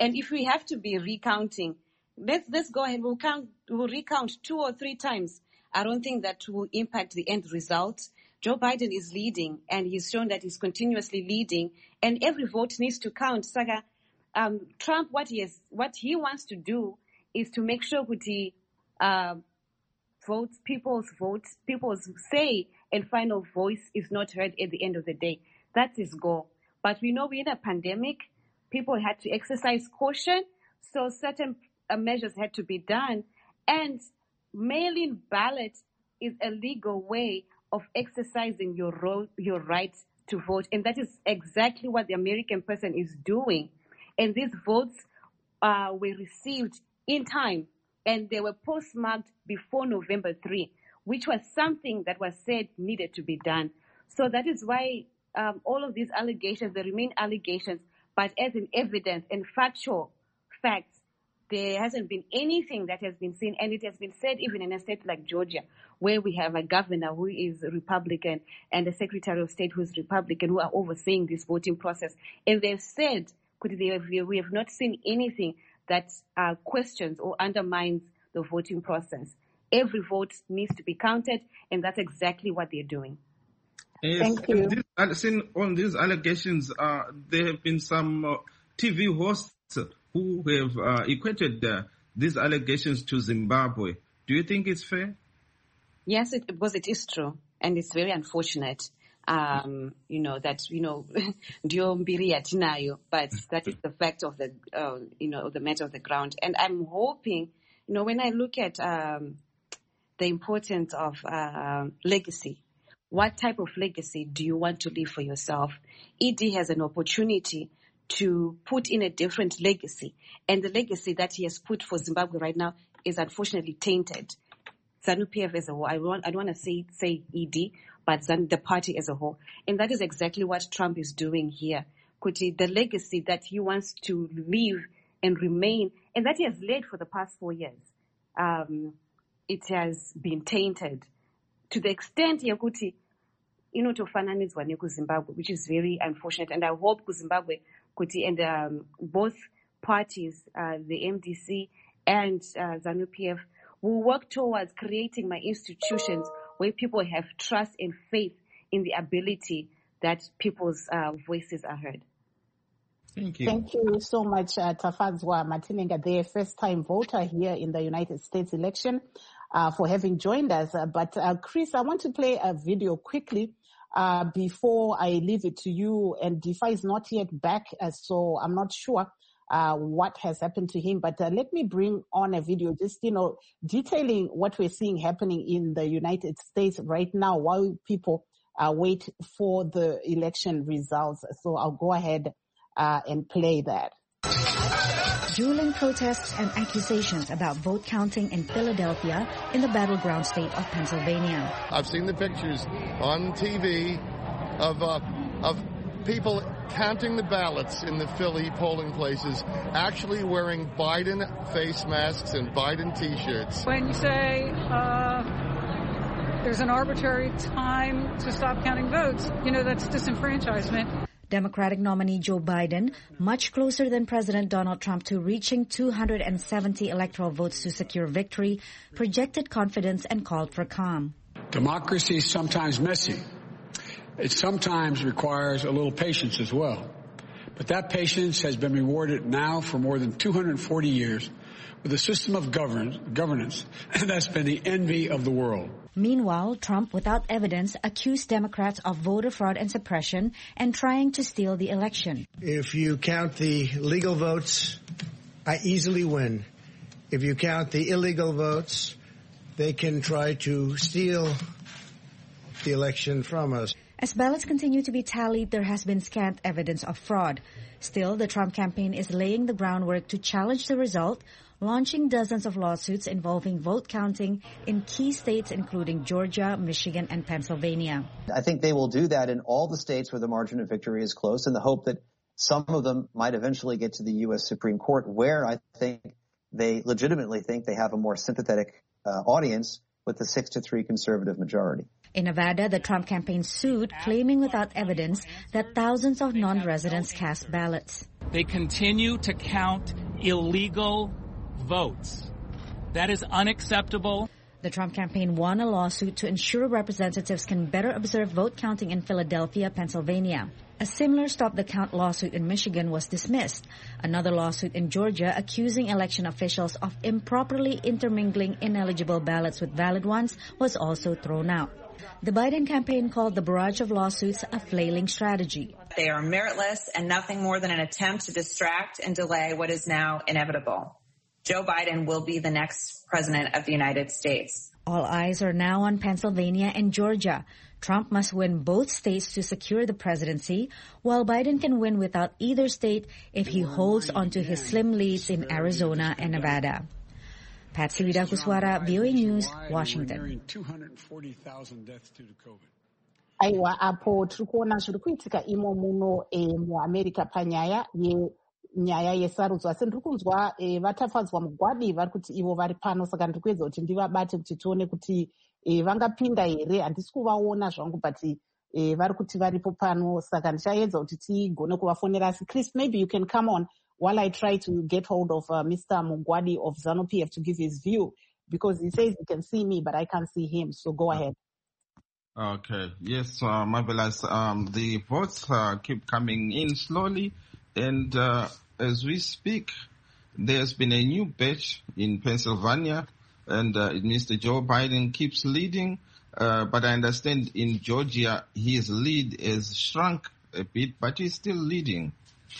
And if we have to be recounting, let's, let's go ahead. We'll count, we'll recount two or three times. I don't think that will impact the end result. Joe Biden is leading, and he's shown that he's continuously leading, and every vote needs to count. Saga, um, Trump, what he is, what he wants to do is to make sure that he uh, votes, people's votes, people's say and final voice is not heard at the end of the day. That's his goal. But we know we're in a pandemic. People had to exercise caution, so certain uh, measures had to be done. And mail-in ballot is a legal way of exercising your ro- your right to vote. And that is exactly what the American person is doing. And these votes uh, were received in time, and they were postmarked before November third, which was something that was said needed to be done. So that is why um, all of these allegations, they remain allegations, but as in evidence and factual facts, there hasn't been anything that has been seen, and it has been said even in a state like Georgia, where we have a governor who is Republican and a Secretary of State who is Republican who are overseeing this voting process. And they've said, could they have, we have not seen anything that uh, questions or undermines the voting process. Every vote needs to be counted, and that's exactly what they're doing. Yes, Thank you. This, on these allegations, uh, there have been some uh, T V hosts who have uh, equated uh, these allegations to Zimbabwe. Do you think it's fair? Yes, it, because it is true, and it's very unfortunate. Um, you know, that, you know, ndio mbiri yatinayo, but that is the fact of the, uh, you know, the matter of the ground. And I'm hoping, you know, when I look at um, the importance of uh, legacy, what type of legacy do you want to leave for yourself? E D has an opportunity to put in a different legacy. And the legacy that he has put for Zimbabwe right now is unfortunately tainted. ZANU-P F as a whole, I don't, I don't want to say, say E D, but the party as a whole. And that is exactly what Trump is doing here. Kuti, the legacy that he wants to leave and remain, and that he has led for the past four years, um, it has been tainted to the extent, Yakuti, you know, to fananizwa neku Zimbabwe, which is very unfortunate. And I hope Zimbabwe, Kuti, and um, both parties, uh, the M D C and uh, ZANU-P F, will work towards creating my institutions where people have trust and faith in the ability that people's uh, voices are heard. Thank you. Thank you so much, uh, Tafadzwa Matinenga, the first-time voter here in the United States election, uh, for having joined us. Uh, but uh, Chris, I want to play a video quickly uh, before I leave it to you. And Defi is not yet back, uh, so I'm not sure Uh, what has happened to him. But uh, let me bring on a video just, you know, detailing what we're seeing happening in the United States right now while people uh, wait for the election results. So I'll go ahead uh, and play that. Dueling protests and accusations about vote counting in Philadelphia in the battleground state of Pennsylvania. I've seen the pictures on T V of uh, of people counting the ballots in the Philly polling places, actually wearing Biden face masks and Biden T-shirts. When you say uh, there's an arbitrary time to stop counting votes, you know, that's disenfranchisement. Democratic nominee Joe Biden, much closer than President Donald Trump to reaching two hundred seventy electoral votes to secure victory, projected confidence and called for calm. Democracy is sometimes messy. It sometimes requires a little patience as well. But that patience has been rewarded now for more than two hundred forty years with a system of govern- governance that's been the envy of the world. Meanwhile, Trump, without evidence, accused Democrats of voter fraud and suppression and trying to steal the election. If you count the legal votes, I easily win. If you count the illegal votes, they can try to steal the election from us. As ballots continue to be tallied, there has been scant evidence of fraud. Still, the Trump campaign is laying the groundwork to challenge the result, launching dozens of lawsuits involving vote counting in key states including Georgia, Michigan, and Pennsylvania. I think they will do that in all the states where the margin of victory is close, in the hope that some of them might eventually get to the U S Supreme Court, where I think they legitimately think they have a more sympathetic uh, audience with the six to three conservative majority. In Nevada, the Trump campaign sued, claiming without evidence that thousands of non-residents cast ballots. They continue to count illegal votes. That is unacceptable. The Trump campaign won a lawsuit to ensure representatives can better observe vote counting in Philadelphia, Pennsylvania. A similar Stop the Count lawsuit in Michigan was dismissed. Another lawsuit in Georgia accusing election officials of improperly intermingling ineligible ballots with valid ones was also thrown out. The Biden campaign called the barrage of lawsuits a flailing strategy. They are meritless and nothing more than an attempt to distract and delay what is now inevitable. Joe Biden will be the next president of the United States. All eyes are now on Pennsylvania and Georgia. Trump must win both states to secure the presidency, while Biden can win without either state if he holds onto his slim leads in Arizona and Nevada. Patsy Widakuswara, V O A News, Washington. Aiwa apo turikuona zviri kuitika imo muno e, muAmerica panyaya ye nyaya yesarudzo asi ndiri kunzwa e, vatafadzwa mugwadi vari kuti ivo vari pano saka ndiri kuedza kuti ndivabate kuti tione kuti e, vangapinda here. Handisi kuvaona zvangu but e, vari kuti varipo pano saka ndichaedza kuti tigone kuvafonera asi Chris, maybe you can come on while I try to get hold of uh, Mister Mugwadi of ZANU-P F to give his view, because he says he can see me but I can't see him, so go ahead. Okay, yes, uh, marvelous. Um, the votes uh, keep coming in slowly, and uh, as we speak, there's been a new batch in Pennsylvania, and uh, Mister Joe Biden keeps leading, uh, but I understand in Georgia his lead has shrunk a bit, but he's still leading.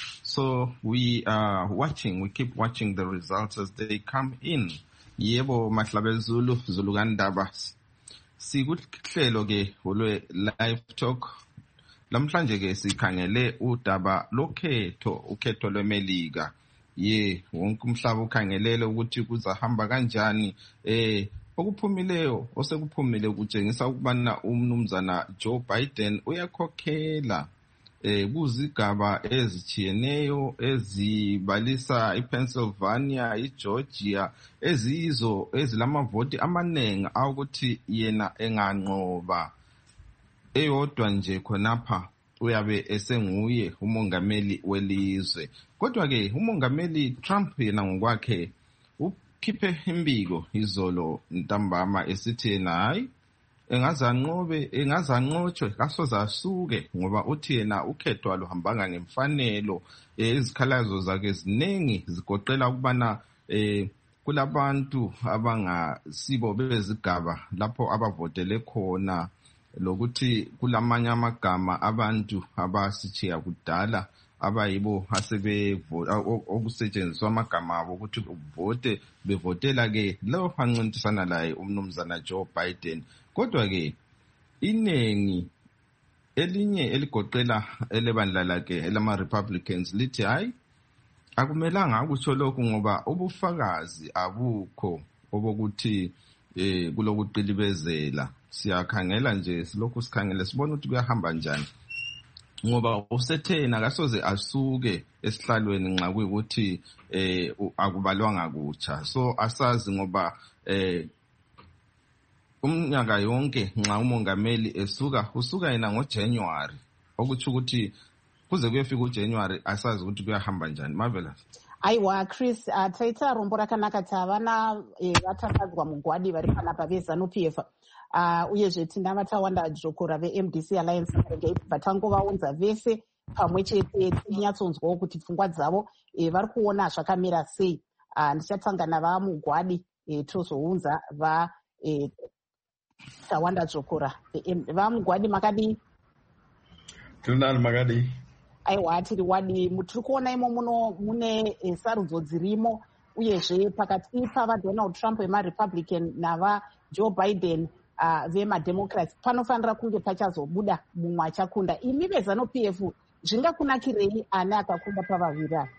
So we are watching, we keep watching the results as they come in. Yebo Mahlabe Zulu, Zulu Gandabas. Sikuhlelo ke ulwe live talk lamhlanje ke sikhangele udaba lokhetho ukhetho lwemelika ye wonke umhlaba ukhangelele ukuthi kuzahamba kanjani eh okuphumileyo osekuphumile kutshengisa ukubana umnumzana Joe Biden uyakhokhela eh kuzigaba ezichiyeneyo ezibalisa iPennsylvania, iGeorgia, ezizo ezilamavoti amanengi ukuthi yena enganqoba eyodwa nje khonapha uyabe esenguye umongameli welizwe. Kodwa ke umongameli Trump yena ngokwakhe ukhiphe imbiko izolo ntambama esithi yena hayi engazanqobe engazanqotshwe kasoze asuke ngoba uthi yena ukhetho aluhambanga ngemfanelo. Izikhalazo zakhe ziningi zigoqela ukubana eh kulabantu abangasibo bezigaba lapho abavotele khona, lokuthi kulamanye amagama abantu abasichiya kudala abayibo asebe okusetshenziswa amagama abo ukuthi uvote bevotela ke lo hancintisana laye umnumzana Joe Biden. Kodwa ke inengi elinye eligoqela elebandla lakhe elama Republicans lithi hayi akumelanga akutsho lokhu ngoba ubufakazi abukho obokuthi eh kulokuqilibezela. Siyakhangela nje silokhu sikhangele sibona ukuthi kuyahamba njani ngoba usethena kasoze asuke esihlalweni nxa kuyikuthi eh akubalwanga kutsha. So asazi ngoba eh umnyaka yonke nxa umongameli esuka usuka yena ngoJanuary okuthi ukuthi kuze kuyefika uJanuary asazi ukuthi kuyahamba njani. Marvelous. Aiwa Chris, uh, taita rombo rakanaka tavana e, vatafadzwa mugwadi vari panapa veZANU-P F uh, uyezve tinava tawanda dhokora veM D C Alliance vatangovaunza vese pamwe chete tinyatsonzwawo kuti pfungwa dzavo e, vari kuona zvakamira sei. Uh, ndichatanga navamugwadi e, tozounza va e, tawanda dhokora vamugwadi makadii? Tunani makadii? Aiwa tiri wadi tiri kuona imo muno mune e, sarudzo dzirimo uyezve pakati pavaDonald Trump vemaRepublican nava Joe Biden uh, vemademocrats panofanira kunge pachazobuda mumwe achakunda. Imi veZANU-P F zvingakunakirei ani akakunda pavaviri ava?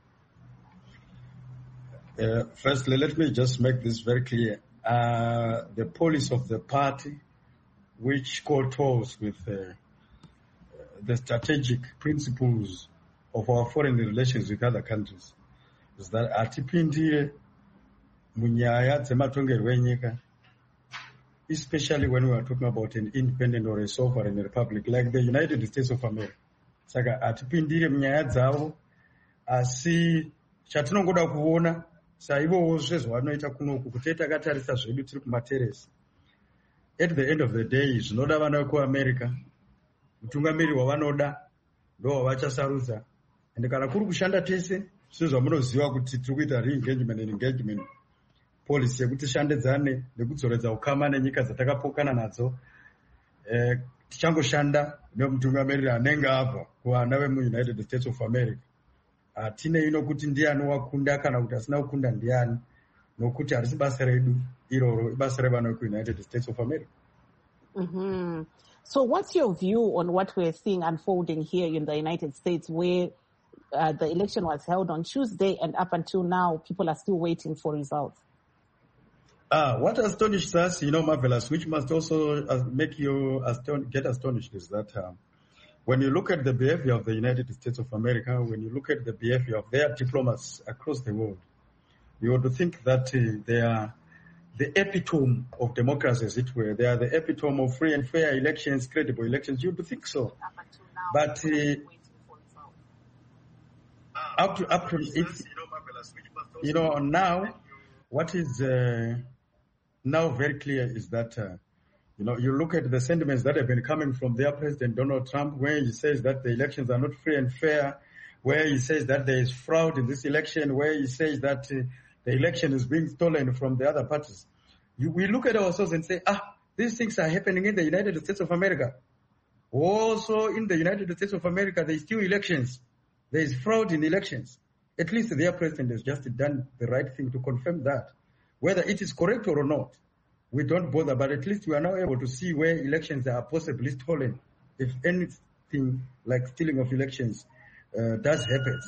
Uh, firstly, let me just make this very clear. Uh, the policy of the party, which co-tours with uh, the strategic principles of our foreign relations with other countries, is that atipindire munyaya dzematongerwo enyika, especially when we are talking about an independent or a sovereign republic like the United States of America. Saka atipindire munyaya dzavo, asi chatinongoda kuona saivowo zvezvavanoita kunoku kuti takatarisa zvedu tiri kumateresi. At the end of the day zvinoda vana vekuamerica, mutungamiri wavanoda ndo wavachasarudza, ende kana kuri kushanda tese sezvamunoziva kuti tiri kuita re-engagement and engagement policy yekuti tishandedzane nekudzoredza ukama nenyika dzatakapokana nadzo. Eh, tichangoshanda nemutungamiriri anenge abva kuvana vemuunited states of america. Hatine ino kuti ndiani wakunda kana kuti asina kukunda ndiani, nokuti harisi basa redu iroro, ibasa revana vekuunited states of america. Mm-hmm. So what's your view on what we're seeing unfolding here in the United States, where uh, the election was held on Tuesday and up until now people are still waiting for results? Ah, what astonished us, you know, Marvelous, which must also uh, make you aston- get astonished, is that um, when you look at the behavior of the United States of America, when you look at the behavior of their diplomats across the world, you would think that uh, they are the epitome of democracy, as it were. They are the epitome of free and fair elections, credible elections. You would think so. But uh, up to, up to it's, you know, now, what is uh, now very clear is that, uh, you know, you look at the sentiments that have been coming from their president, Donald Trump, where he says that the elections are not free and fair, where he says that there is fraud in this election, where he says that uh, the election is being stolen from the other parties. You, we look at ourselves and say, ah, these things are happening in the United States of America. Also in the United States of America, there is still elections. There is fraud in elections. At least their president has just done the right thing to confirm that. Whether it is correct or not, we don't bother, but at least we are now able to see where elections are possibly stolen, if anything like stealing of elections uh, does happen.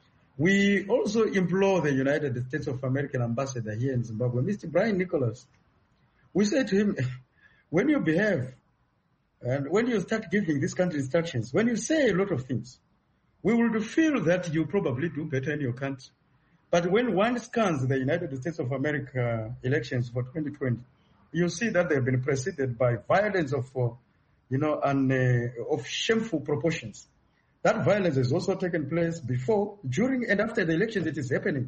We also implore the United States of American ambassador here in Zimbabwe, Mister Brian Nicholas. We say to him, when you behave and when you start giving this country instructions, when you say a lot of things, we will feel that you probably do better in your country. But when one scans the United States of America elections for twenty twenty, you see that they've been preceded by violence of, uh, you know, and, uh, of shameful proportions. That violence has also taken place before, during, and after the elections. It is happening.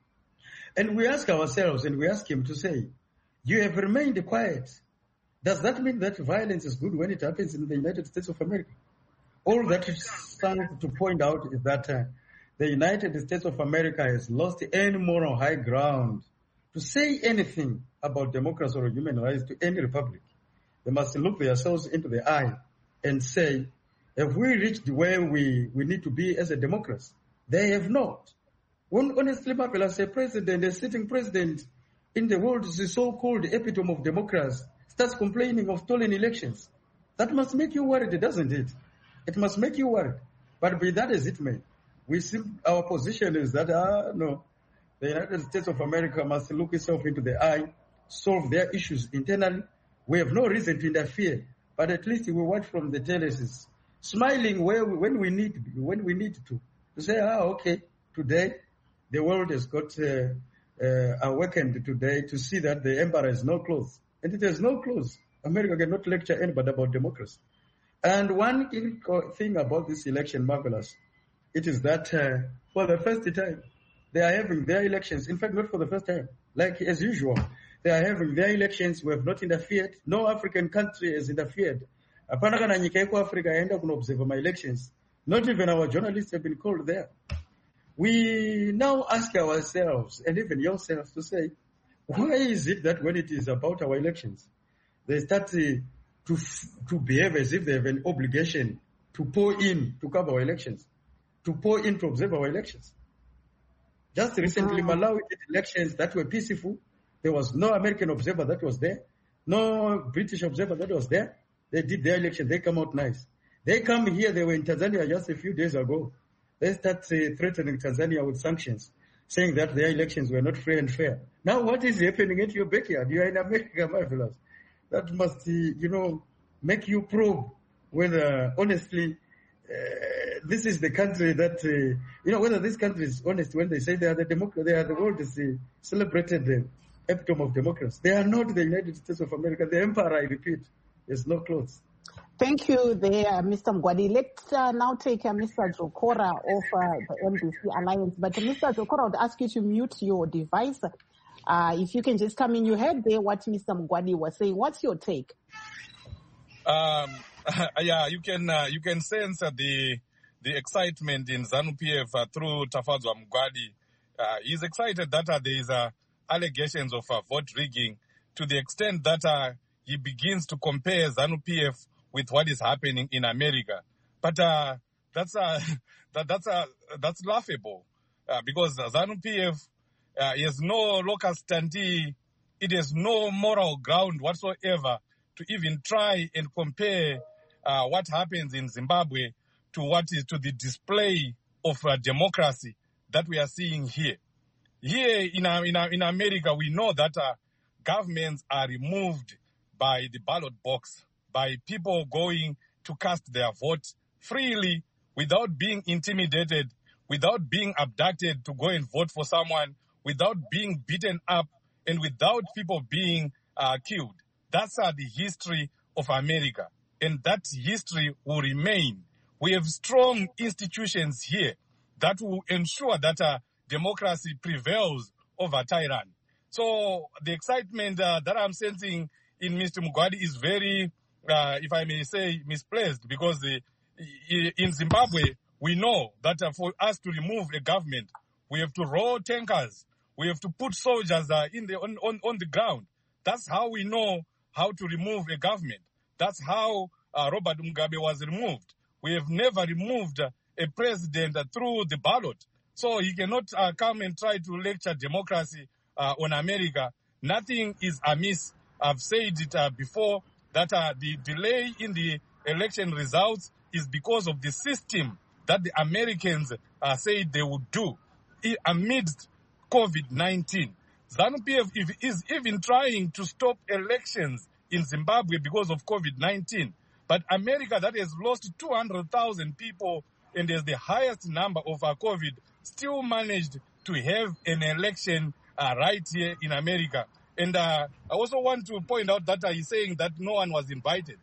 And we ask ourselves, and we ask him to say, you have remained quiet. Does that mean that violence is good when it happens in the United States of America? All that is stands to point out is that uh, the United States of America has lost any moral high ground to say anything about democracy or human rights to any republic. They must look themselves into the eye and say, have we reached where we, we need to be as a democracy? They have not. When, honestly, Marvel, as a president, a sitting president in the world is the so-called epitome of democracy, starts complaining of stolen elections. That must make you worried, doesn't it? It must make you worried. But be that as it may, we see our position is that, uh, no, the United States of America must look itself into the eye, solve their issues internally. We have no reason to interfere, but at least we watch from the terraces, smiling where we, when we need when we need to, to say, ah, okay, today the world has got uh, uh, awakened today to see that the emperor has no clothes, and it has no clothes. America cannot lecture anybody about democracy. And one thing about this election, Marvelous, it is that uh, for the first time, they are having their elections. In fact, not for the first time. Like as usual, they are having their elections. We have not interfered. No African country has interfered. Apana kana nyika yeko Africa yaenda kuno observe my elections. Not even our journalists have been called there. We now ask ourselves, and even yourselves, to say, why is it that when it is about our elections, they start to, to, to behave as if they have an obligation to pour in to cover our elections, to pour in to observe our elections? Just recently, Malawi did elections that were peaceful. There was no American observer that was there, no British observer that was there. They did their election. They come out nice. They come here. They were in Tanzania just a few days ago. They start uh, threatening Tanzania with sanctions, saying that their elections were not free and fair. Now, what is happening at your backyard? You are in America, Marvelous. That must, uh, you know, make you probe whether, honestly, uh, this is the country that, uh, you know, whether this country is honest when they say they are the democracy, they are the world is the celebrated uh, epitome of democracy. They are not the United States of America. The empire, I repeat, has no clothes. Thank you there, Mister Mgwadi. Let's uh, now take uh, Mister Jokora of uh, the M D C Alliance. But uh, Mister Jokora, I would ask you to mute your device. Uh, if you can just come in, you heard there what Mister Mgwadi was saying. What's your take? Um, yeah, you can uh, you can sense uh, the the excitement in ZANU-P F uh, through Tafadzwa Mgwadi. Uh, he's excited that uh, there is uh, allegations of uh, vote rigging, to the extent that uh, he begins to compare ZANU-P F with what is happening in America. But uh, that's uh, that, that's uh, that's laughable uh, because ZANU-P F uh, has no locus standi. It has no moral ground whatsoever to even try and compare uh, what happens in Zimbabwe to what is to the display of uh, democracy that we are seeing here. Here in uh, in, uh, in America, we know that uh, governments are removed by the ballot box, by people going to cast their vote freely without being intimidated, without being abducted to go and vote for someone, without being beaten up, and without people being uh, killed. That's uh, the history of America, and that history will remain. We have strong institutions here that will ensure that uh, democracy prevails over tyranny. So the excitement uh, that I'm sensing in Mister Mgwadi is very, uh, if I may say, misplaced, because uh, in Zimbabwe, we know that uh, for us to remove a government, we have to roll tankers, we have to put soldiers uh, in the on, on, on the ground. That's how we know how to remove a government. That's how uh, Robert Mugabe was removed. We have never removed uh, a president uh, through the ballot. So he cannot uh, come and try to lecture democracy uh, on America. Nothing is amiss. I've said it uh, before that uh, the delay in the election results is because of the system that the Americans uh, said they would do amidst COVID nineteen. ZANU-P F is even trying to stop elections in Zimbabwe because of COVID nineteen. But America, that has lost two hundred thousand people and has the highest number of uh, COVID, still managed to have an election uh, right here in America. And uh, I also want to point out that uh, he's saying that no one was invited.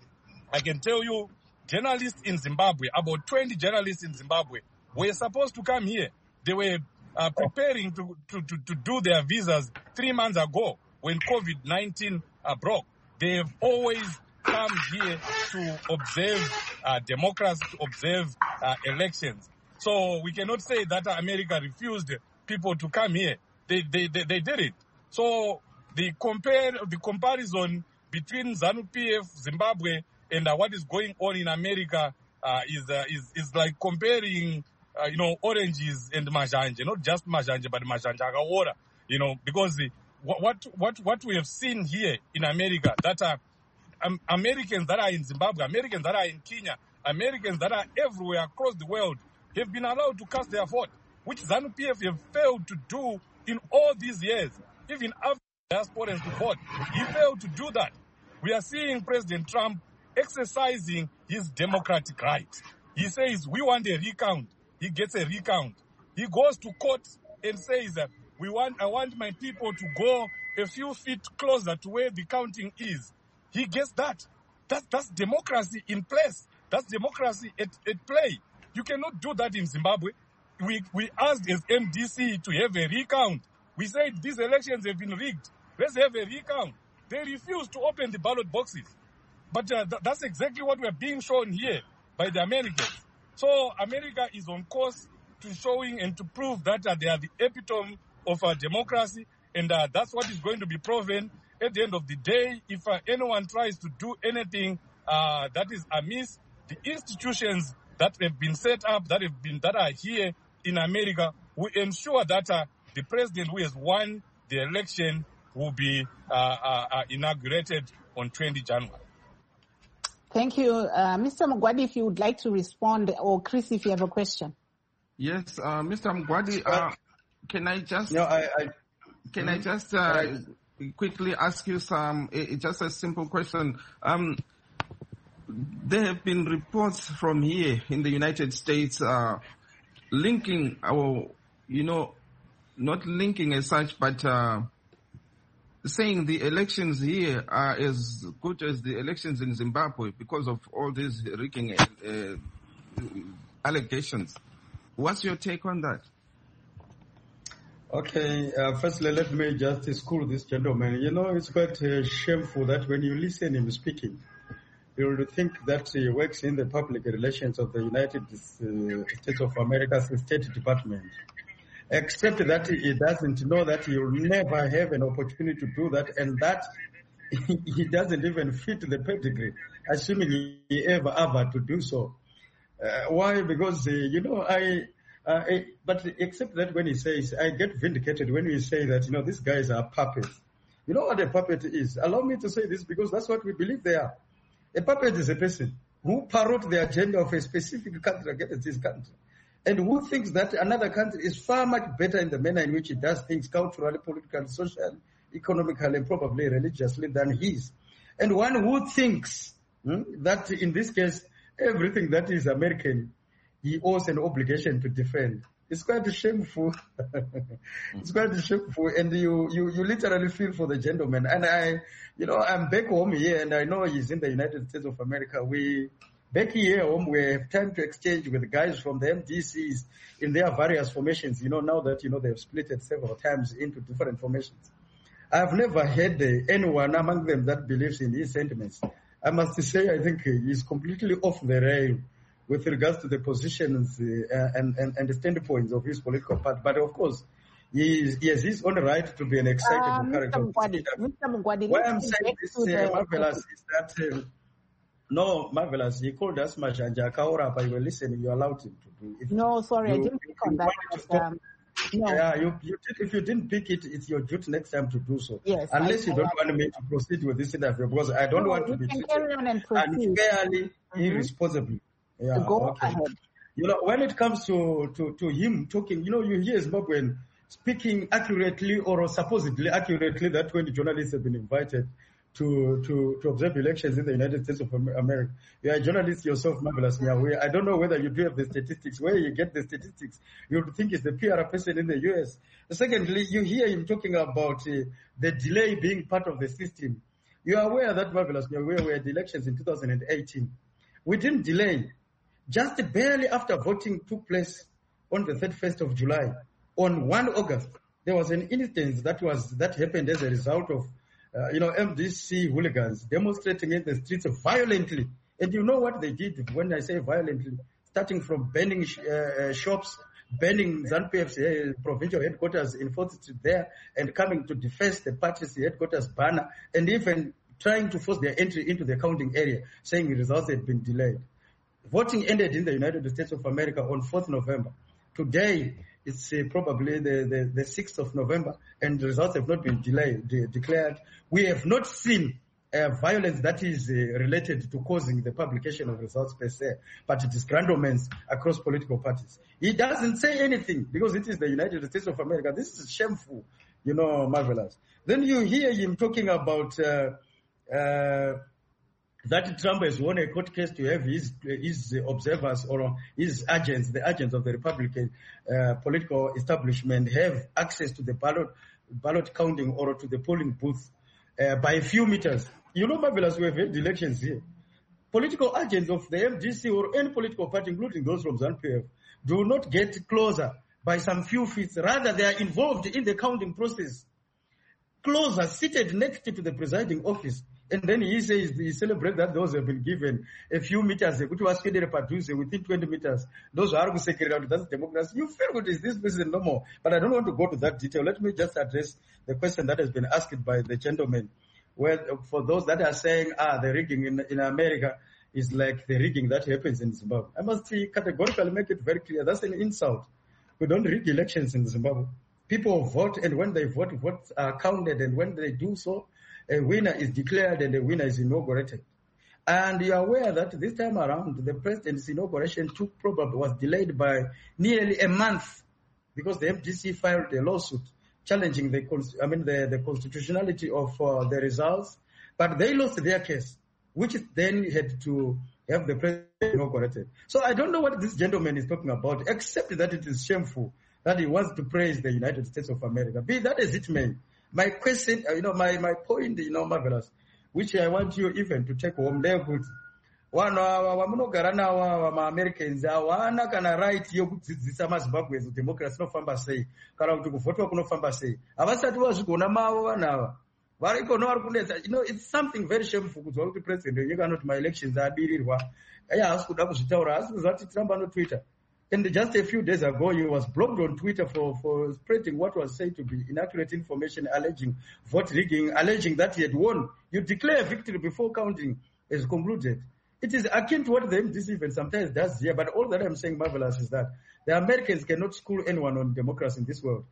I can tell you, journalists in Zimbabwe, about twenty journalists in Zimbabwe, were supposed to come here. They were uh, preparing to, to, to, to do their visas three months ago when COVID nineteen uh, broke. They have always come here to observe uh, democracy, to observe uh, elections. So we cannot say that America refused people to come here. They they they, they did it. So the compare the comparison between ZANU-P F, Zimbabwe, and uh, what is going on in America uh, is uh, is is like comparing uh, you know oranges and majanje, not just majanje but majanje akawora. You know, because the, what what what we have seen here in America, that uh, um, Americans that are in Zimbabwe, Americans that are in Kenya, Americans that are everywhere across the world have been allowed to cast their vote, which ZANU-P F have failed to do in all these years. Even after diasporans to vote, he failed to do that. We are seeing President Trump exercising his democratic right. He says, we want a recount. He gets a recount. He goes to court and says, we want, I want my people to go a few feet closer to where the counting is. He gets that. That that's democracy in place. That's democracy at, at play. You cannot do that in Zimbabwe. We, we asked as M D C to have a recount. We said these elections have been rigged. Let's have a recount. They refused to open the ballot boxes. But uh, th- that's exactly what we're being shown here by the Americans. So America is on course to showing and to prove that uh, they are the epitome of uh, democracy. And uh, that's what is going to be proven at the end of the day. If uh, anyone tries to do anything uh, that is amiss, the institutions that have been set up, that have been that are here in America, will ensure that uh, the president who has won the election will be uh, uh, uh, inaugurated on the twentieth of January. Thank you. Uh, Mister Mgwadi, if you would like to respond, or Chris, if you have a question. Yes, uh, Mister Mgwadi, uh, can I just no, I, I, can mm-hmm. I just uh, quickly ask you some, uh, just a simple question? Um, there have been reports from here in the United States uh, linking our, you know, not linking as such, but uh, saying the elections here are as good as the elections in Zimbabwe because of all these rigging uh, allegations. What's your take on that? Okay, uh, firstly, let me just school this gentleman. You know, it's quite uh, shameful that when you listen him speaking, you will think that he works in the public relations of the United uh, States of America's State Department, except that he doesn't know that he will never have an opportunity to do that, and that he doesn't even fit the pedigree, assuming he ever, ever to do so. Uh, why? Because, uh, you know, I... Uh, but except that when he says, I get vindicated when we say that, you know, these guys are puppets. You know what a puppet is? Allow me to say this because that's what we believe they are. A puppet is a person who parrot the agenda of a specific country against this country, and who thinks that another country is far much better in the manner in which it does things culturally, politically, socially, economically, and probably religiously than his. And one who thinks hmm, that in this case, everything that is American, he owes an obligation to defend. It's quite shameful. It's quite shameful. And you, you, you literally feel for the gentleman. And I, you know, I'm back home here and I know he's in the United States of America. We, back here home, we have time to exchange with guys from the M D Cs in their various formations. You know, now that, you know, they've split it several times into different formations. I've never heard uh, anyone among them that believes in his sentiments. I must say, I think he's completely off the rail with regards to the positions uh, and, and, and the standpoints of his political party. But of course, he, is, he has his own right to be an excitable uh, character. Mister Mugwadi, Mister Mugwadi, why I'm saying this, uh, the... Marvelous, is that, uh, no, Marvelous, he called us Majanja Kaura, but you were listening, you allowed him to do it. No, sorry, you, I didn't pick on that. But, um, no. Yeah, you, you did, if you didn't pick it, it's your duty next time to do so. Yes, Unless I, you don't I, want me to proceed with this interview, because I don't no, want to be treated unfairly, mm-hmm. irresponsibly. Yeah, Go okay. ahead. You know, when it comes to, to, to him talking, you know, you hear Zimbabwean speaking accurately or supposedly accurately that when the journalists have been invited to, to, to observe elections in the United States of America. You are a journalist yourself, Marvelous. I don't know whether you do have the statistics. Where you get the statistics, you would think it's the P R person in the U S. Secondly, you hear him talking about uh, the delay being part of the system. You are aware that, Marvelous, you are aware we had elections in two thousand eighteen. We didn't delay. Just barely after voting took place on the thirty-first of July, on the first of August, there was an instance that was that happened as a result of, uh, you know, M D C hooligans demonstrating in the streets violently. And you know what they did when I say violently? Starting from burning sh- uh, shops, burning ZANU-PF's uh, provincial headquarters in Fourth Street there, and coming to defense the party's headquarters banner, and even trying to force their entry into the counting area, saying the results had been delayed. Voting ended in the United States of America on the fourth of November. Today, it's uh, probably the, the, the sixth of November, and the results have not been delayed, de- declared. We have not seen uh, violence that is uh, related to causing the publication of results per se, but it is grandomens across political parties. He doesn't say anything because it is the United States of America. This is shameful, you know, Marvelous. Then you hear him talking about uh, uh, that Trump has won a court case to have his his observers or his agents, the agents of the Republican uh, political establishment, have access to the ballot ballot counting or to the polling booth uh, by a few meters. You know, Marvelous, we have had elections here. Political agents of the M D C or any political party, including those from ZANU-P F, do not get closer by some few feet. Rather, they are involved in the counting process. Closer, seated next to the presiding office. And then he says, he celebrates that those have been given a few meters, which was produced within twenty meters. Those are secretary, that's democracy. You feel good, is this person no more? But I don't want to go to that detail. Let me just address the question that has been asked by the gentleman. Well, for those that are saying, ah, the rigging in, in America is like the rigging that happens in Zimbabwe. I must categorically make it very clear. That's an insult. We don't rig elections in Zimbabwe. People vote, and when they vote, votes are counted, and when they do so, a winner is declared and a winner is inaugurated. And you are aware that this time around, the president's inauguration took probably was delayed by nearly a month because the M D C filed a lawsuit challenging the, I mean, the, the constitutionality of uh, the results. But they lost their case, which then had to have the president inaugurated. So I don't know what this gentleman is talking about, except that it is shameful that he wants to praise the United States of America. Be that as it may, My question, you know, my, my point, you know, Marvelous, which I want you even to take home there, good. One vamunogara navo vama-Americans hawana kana right yokudzidzisa maZimbabweans democracy inofamba sei kana kuti kuvhotwa kunofamba sei. Havasati vazvigona mavo vanhu ava. Vari ikona vari kunetsa. You know, it's something very shameful kuzwa kuti president wenyika anoti ma-elections abirirwa. Iye haasi kuda kuzvitaura, haasi kuziva kuti Trump ano-Twitter. And just a few days ago, he was blocked on Twitter for, for spreading what was said to be inaccurate information, alleging vote rigging, alleging that he had won. You declare victory before counting is concluded. It is akin to what the M D C even sometimes does here, but all that I'm saying, Marvelous, is that the Americans cannot school anyone on democracy in this world.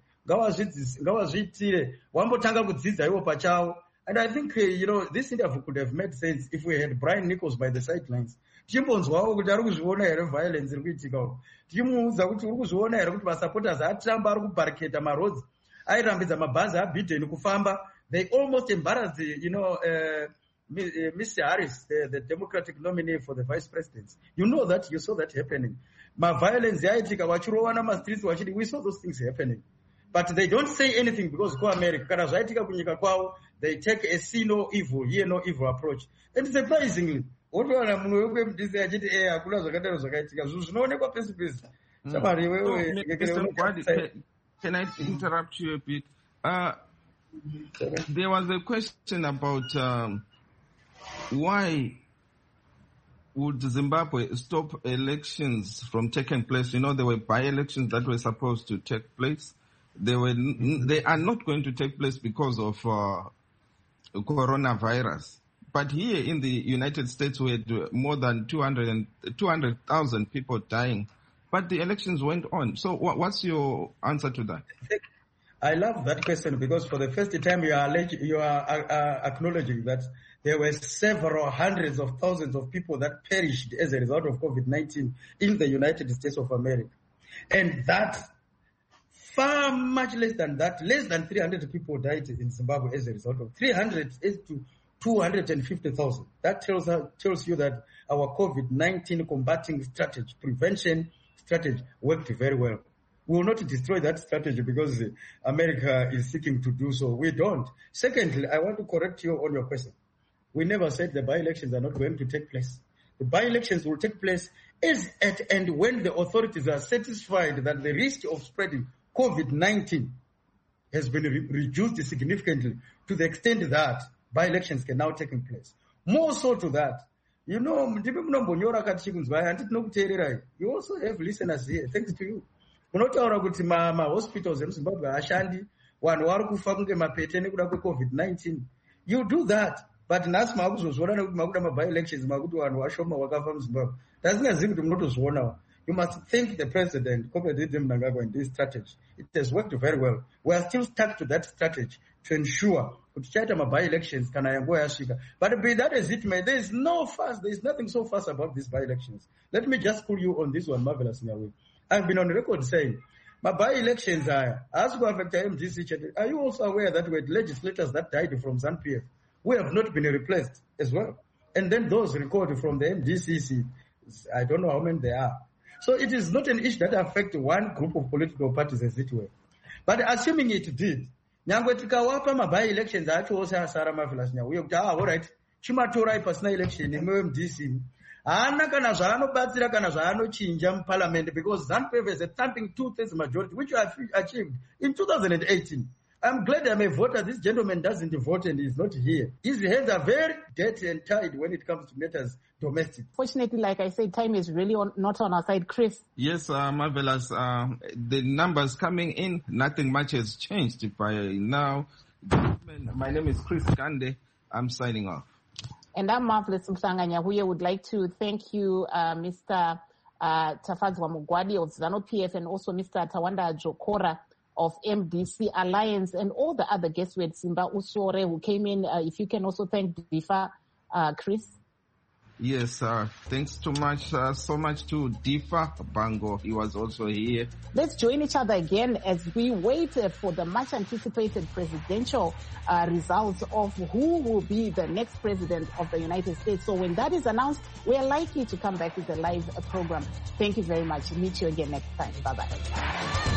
And I think, uh, you know, this interview could have made sense if we had Brian Nichols by the sidelines. Tichimbonzwawo kuti ari kuzviona here violence iri kuitikawo. Tichimuudza kuti uri kuzviona here kuti masupporters aTrump ari kubarricade maroads, airambidza mabhazi aBiden kufamba. They almost embarrassed, you know, uh, Mister Harris, the, the Democratic nominee for the vice presidency. You know that, you saw that happening. Ma violence yaitika vachirowana mastreets vachidi, we saw those things happening. But they don't say anything because go America. Kana zvaitika kunyika kwavo, they take a see no evil, hear no evil approach. And surprisingly, otowana munhu wekweMDC achiti eh hakuna zvakadaro zvakaitika. Zvinhu zvinoonekwa pesi pesi. Shamari wewe Mister Mugwadi, can I interrupt you a bit? Uh, there was a question about um, why would Zimbabwe stop elections from taking place? You know, there were by-elections that were supposed to take place. They were, they are not going to take place because of uh, coronavirus. But here in the United States, we had more than two hundred thousand people dying. But the elections went on. So what, what's your answer to that? I love that question because for the first time you are, you are uh, acknowledging that there were several hundreds of thousands of people that perished as a result of COVID nineteen in the United States of America. And that, far much less than that, less than three hundred people died in Zimbabwe as a result of three hundred to two hundred fifty thousand. That tells, tells you that our COVID nineteen combating strategy, prevention strategy worked very well. We will not destroy that strategy because America is seeking to do so. We don't. Secondly, I want to correct you on your question. We never said the by-elections are not going to take place. The by-elections will take place as at and when the authorities are satisfied that the risk of spreading COVID nineteen has been re- reduced significantly to the extent that by-elections can now take place. More so to that, you know, you also have listeners here, thanks to you. Unotaura kuti ma-hospitals emuZimbabwe haashandi, vanhu vari kufa kunge mapete nekuda kwe-COVID nineteen. You do that, but nhasi maakuzozviona nekuti makuda ma-by-elections makuti vanhu vashoma vakafa muZimbabwe. Tasingazivi kuti munotozvionawo. You must thank the president, Comrade Mnangagwa, in this strategy. It has worked very well. We are still stuck to that strategy to ensure kuti chaita ma-by-elections kana yanguva yasvika. But be that as it may, there is no fuss, there is nothing so fast about these by-elections. Let me just pull you on this one, Marvelous, in a way. I've been on record saying, my by-elections are, as to affect M D C, are you also aware that we had legislators that died from ZANU-P F? We have not been replaced as well. And then those recorded from the M D C C, I don't know how many there are. So it is not an issue that affects one group of political parties as it were. But assuming it did, nyangwe tikawapa ma by-elections acho ose asara Marvelous nyauye kuti ah, all right, chimatorai pasina election in M D C. Haana kana zvaanobatsira kana zvaanochinja muparliament because ZANU-P F has a thumping two-thirds majority, which you have achieved in two thousand eighteen. I'm glad I'm a voter. This gentleman doesn't vote and he's not here. His hands are very dirty and tied when it comes to matters domestic. Fortunately, like I said, time is really on, not on our side. Chris? Yes, uh, Marvelous. Uh, the numbers coming in, nothing much has changed by now. My name is Chris Gande. I'm signing off. And I'm Marvelous Mhlanga Nyahuye. Would like to thank you, uh, Mister Uh, Tafadzwa Mugwadi of ZANU-P F and also Mister Tawanda Jokora of M D C Alliance and all the other guests with Simba Usore who came in. Uh, if you can also thank Difa, uh, Chris. Yes, uh, thanks too much, uh, so much to Difa Bango. He was also here. Let's join each other again as we wait uh, for the much anticipated presidential uh, results of who will be the next president of the United States. So when that is announced, we are likely to come back with a live uh, program. Thank you very much. Meet you again next time. Bye-bye.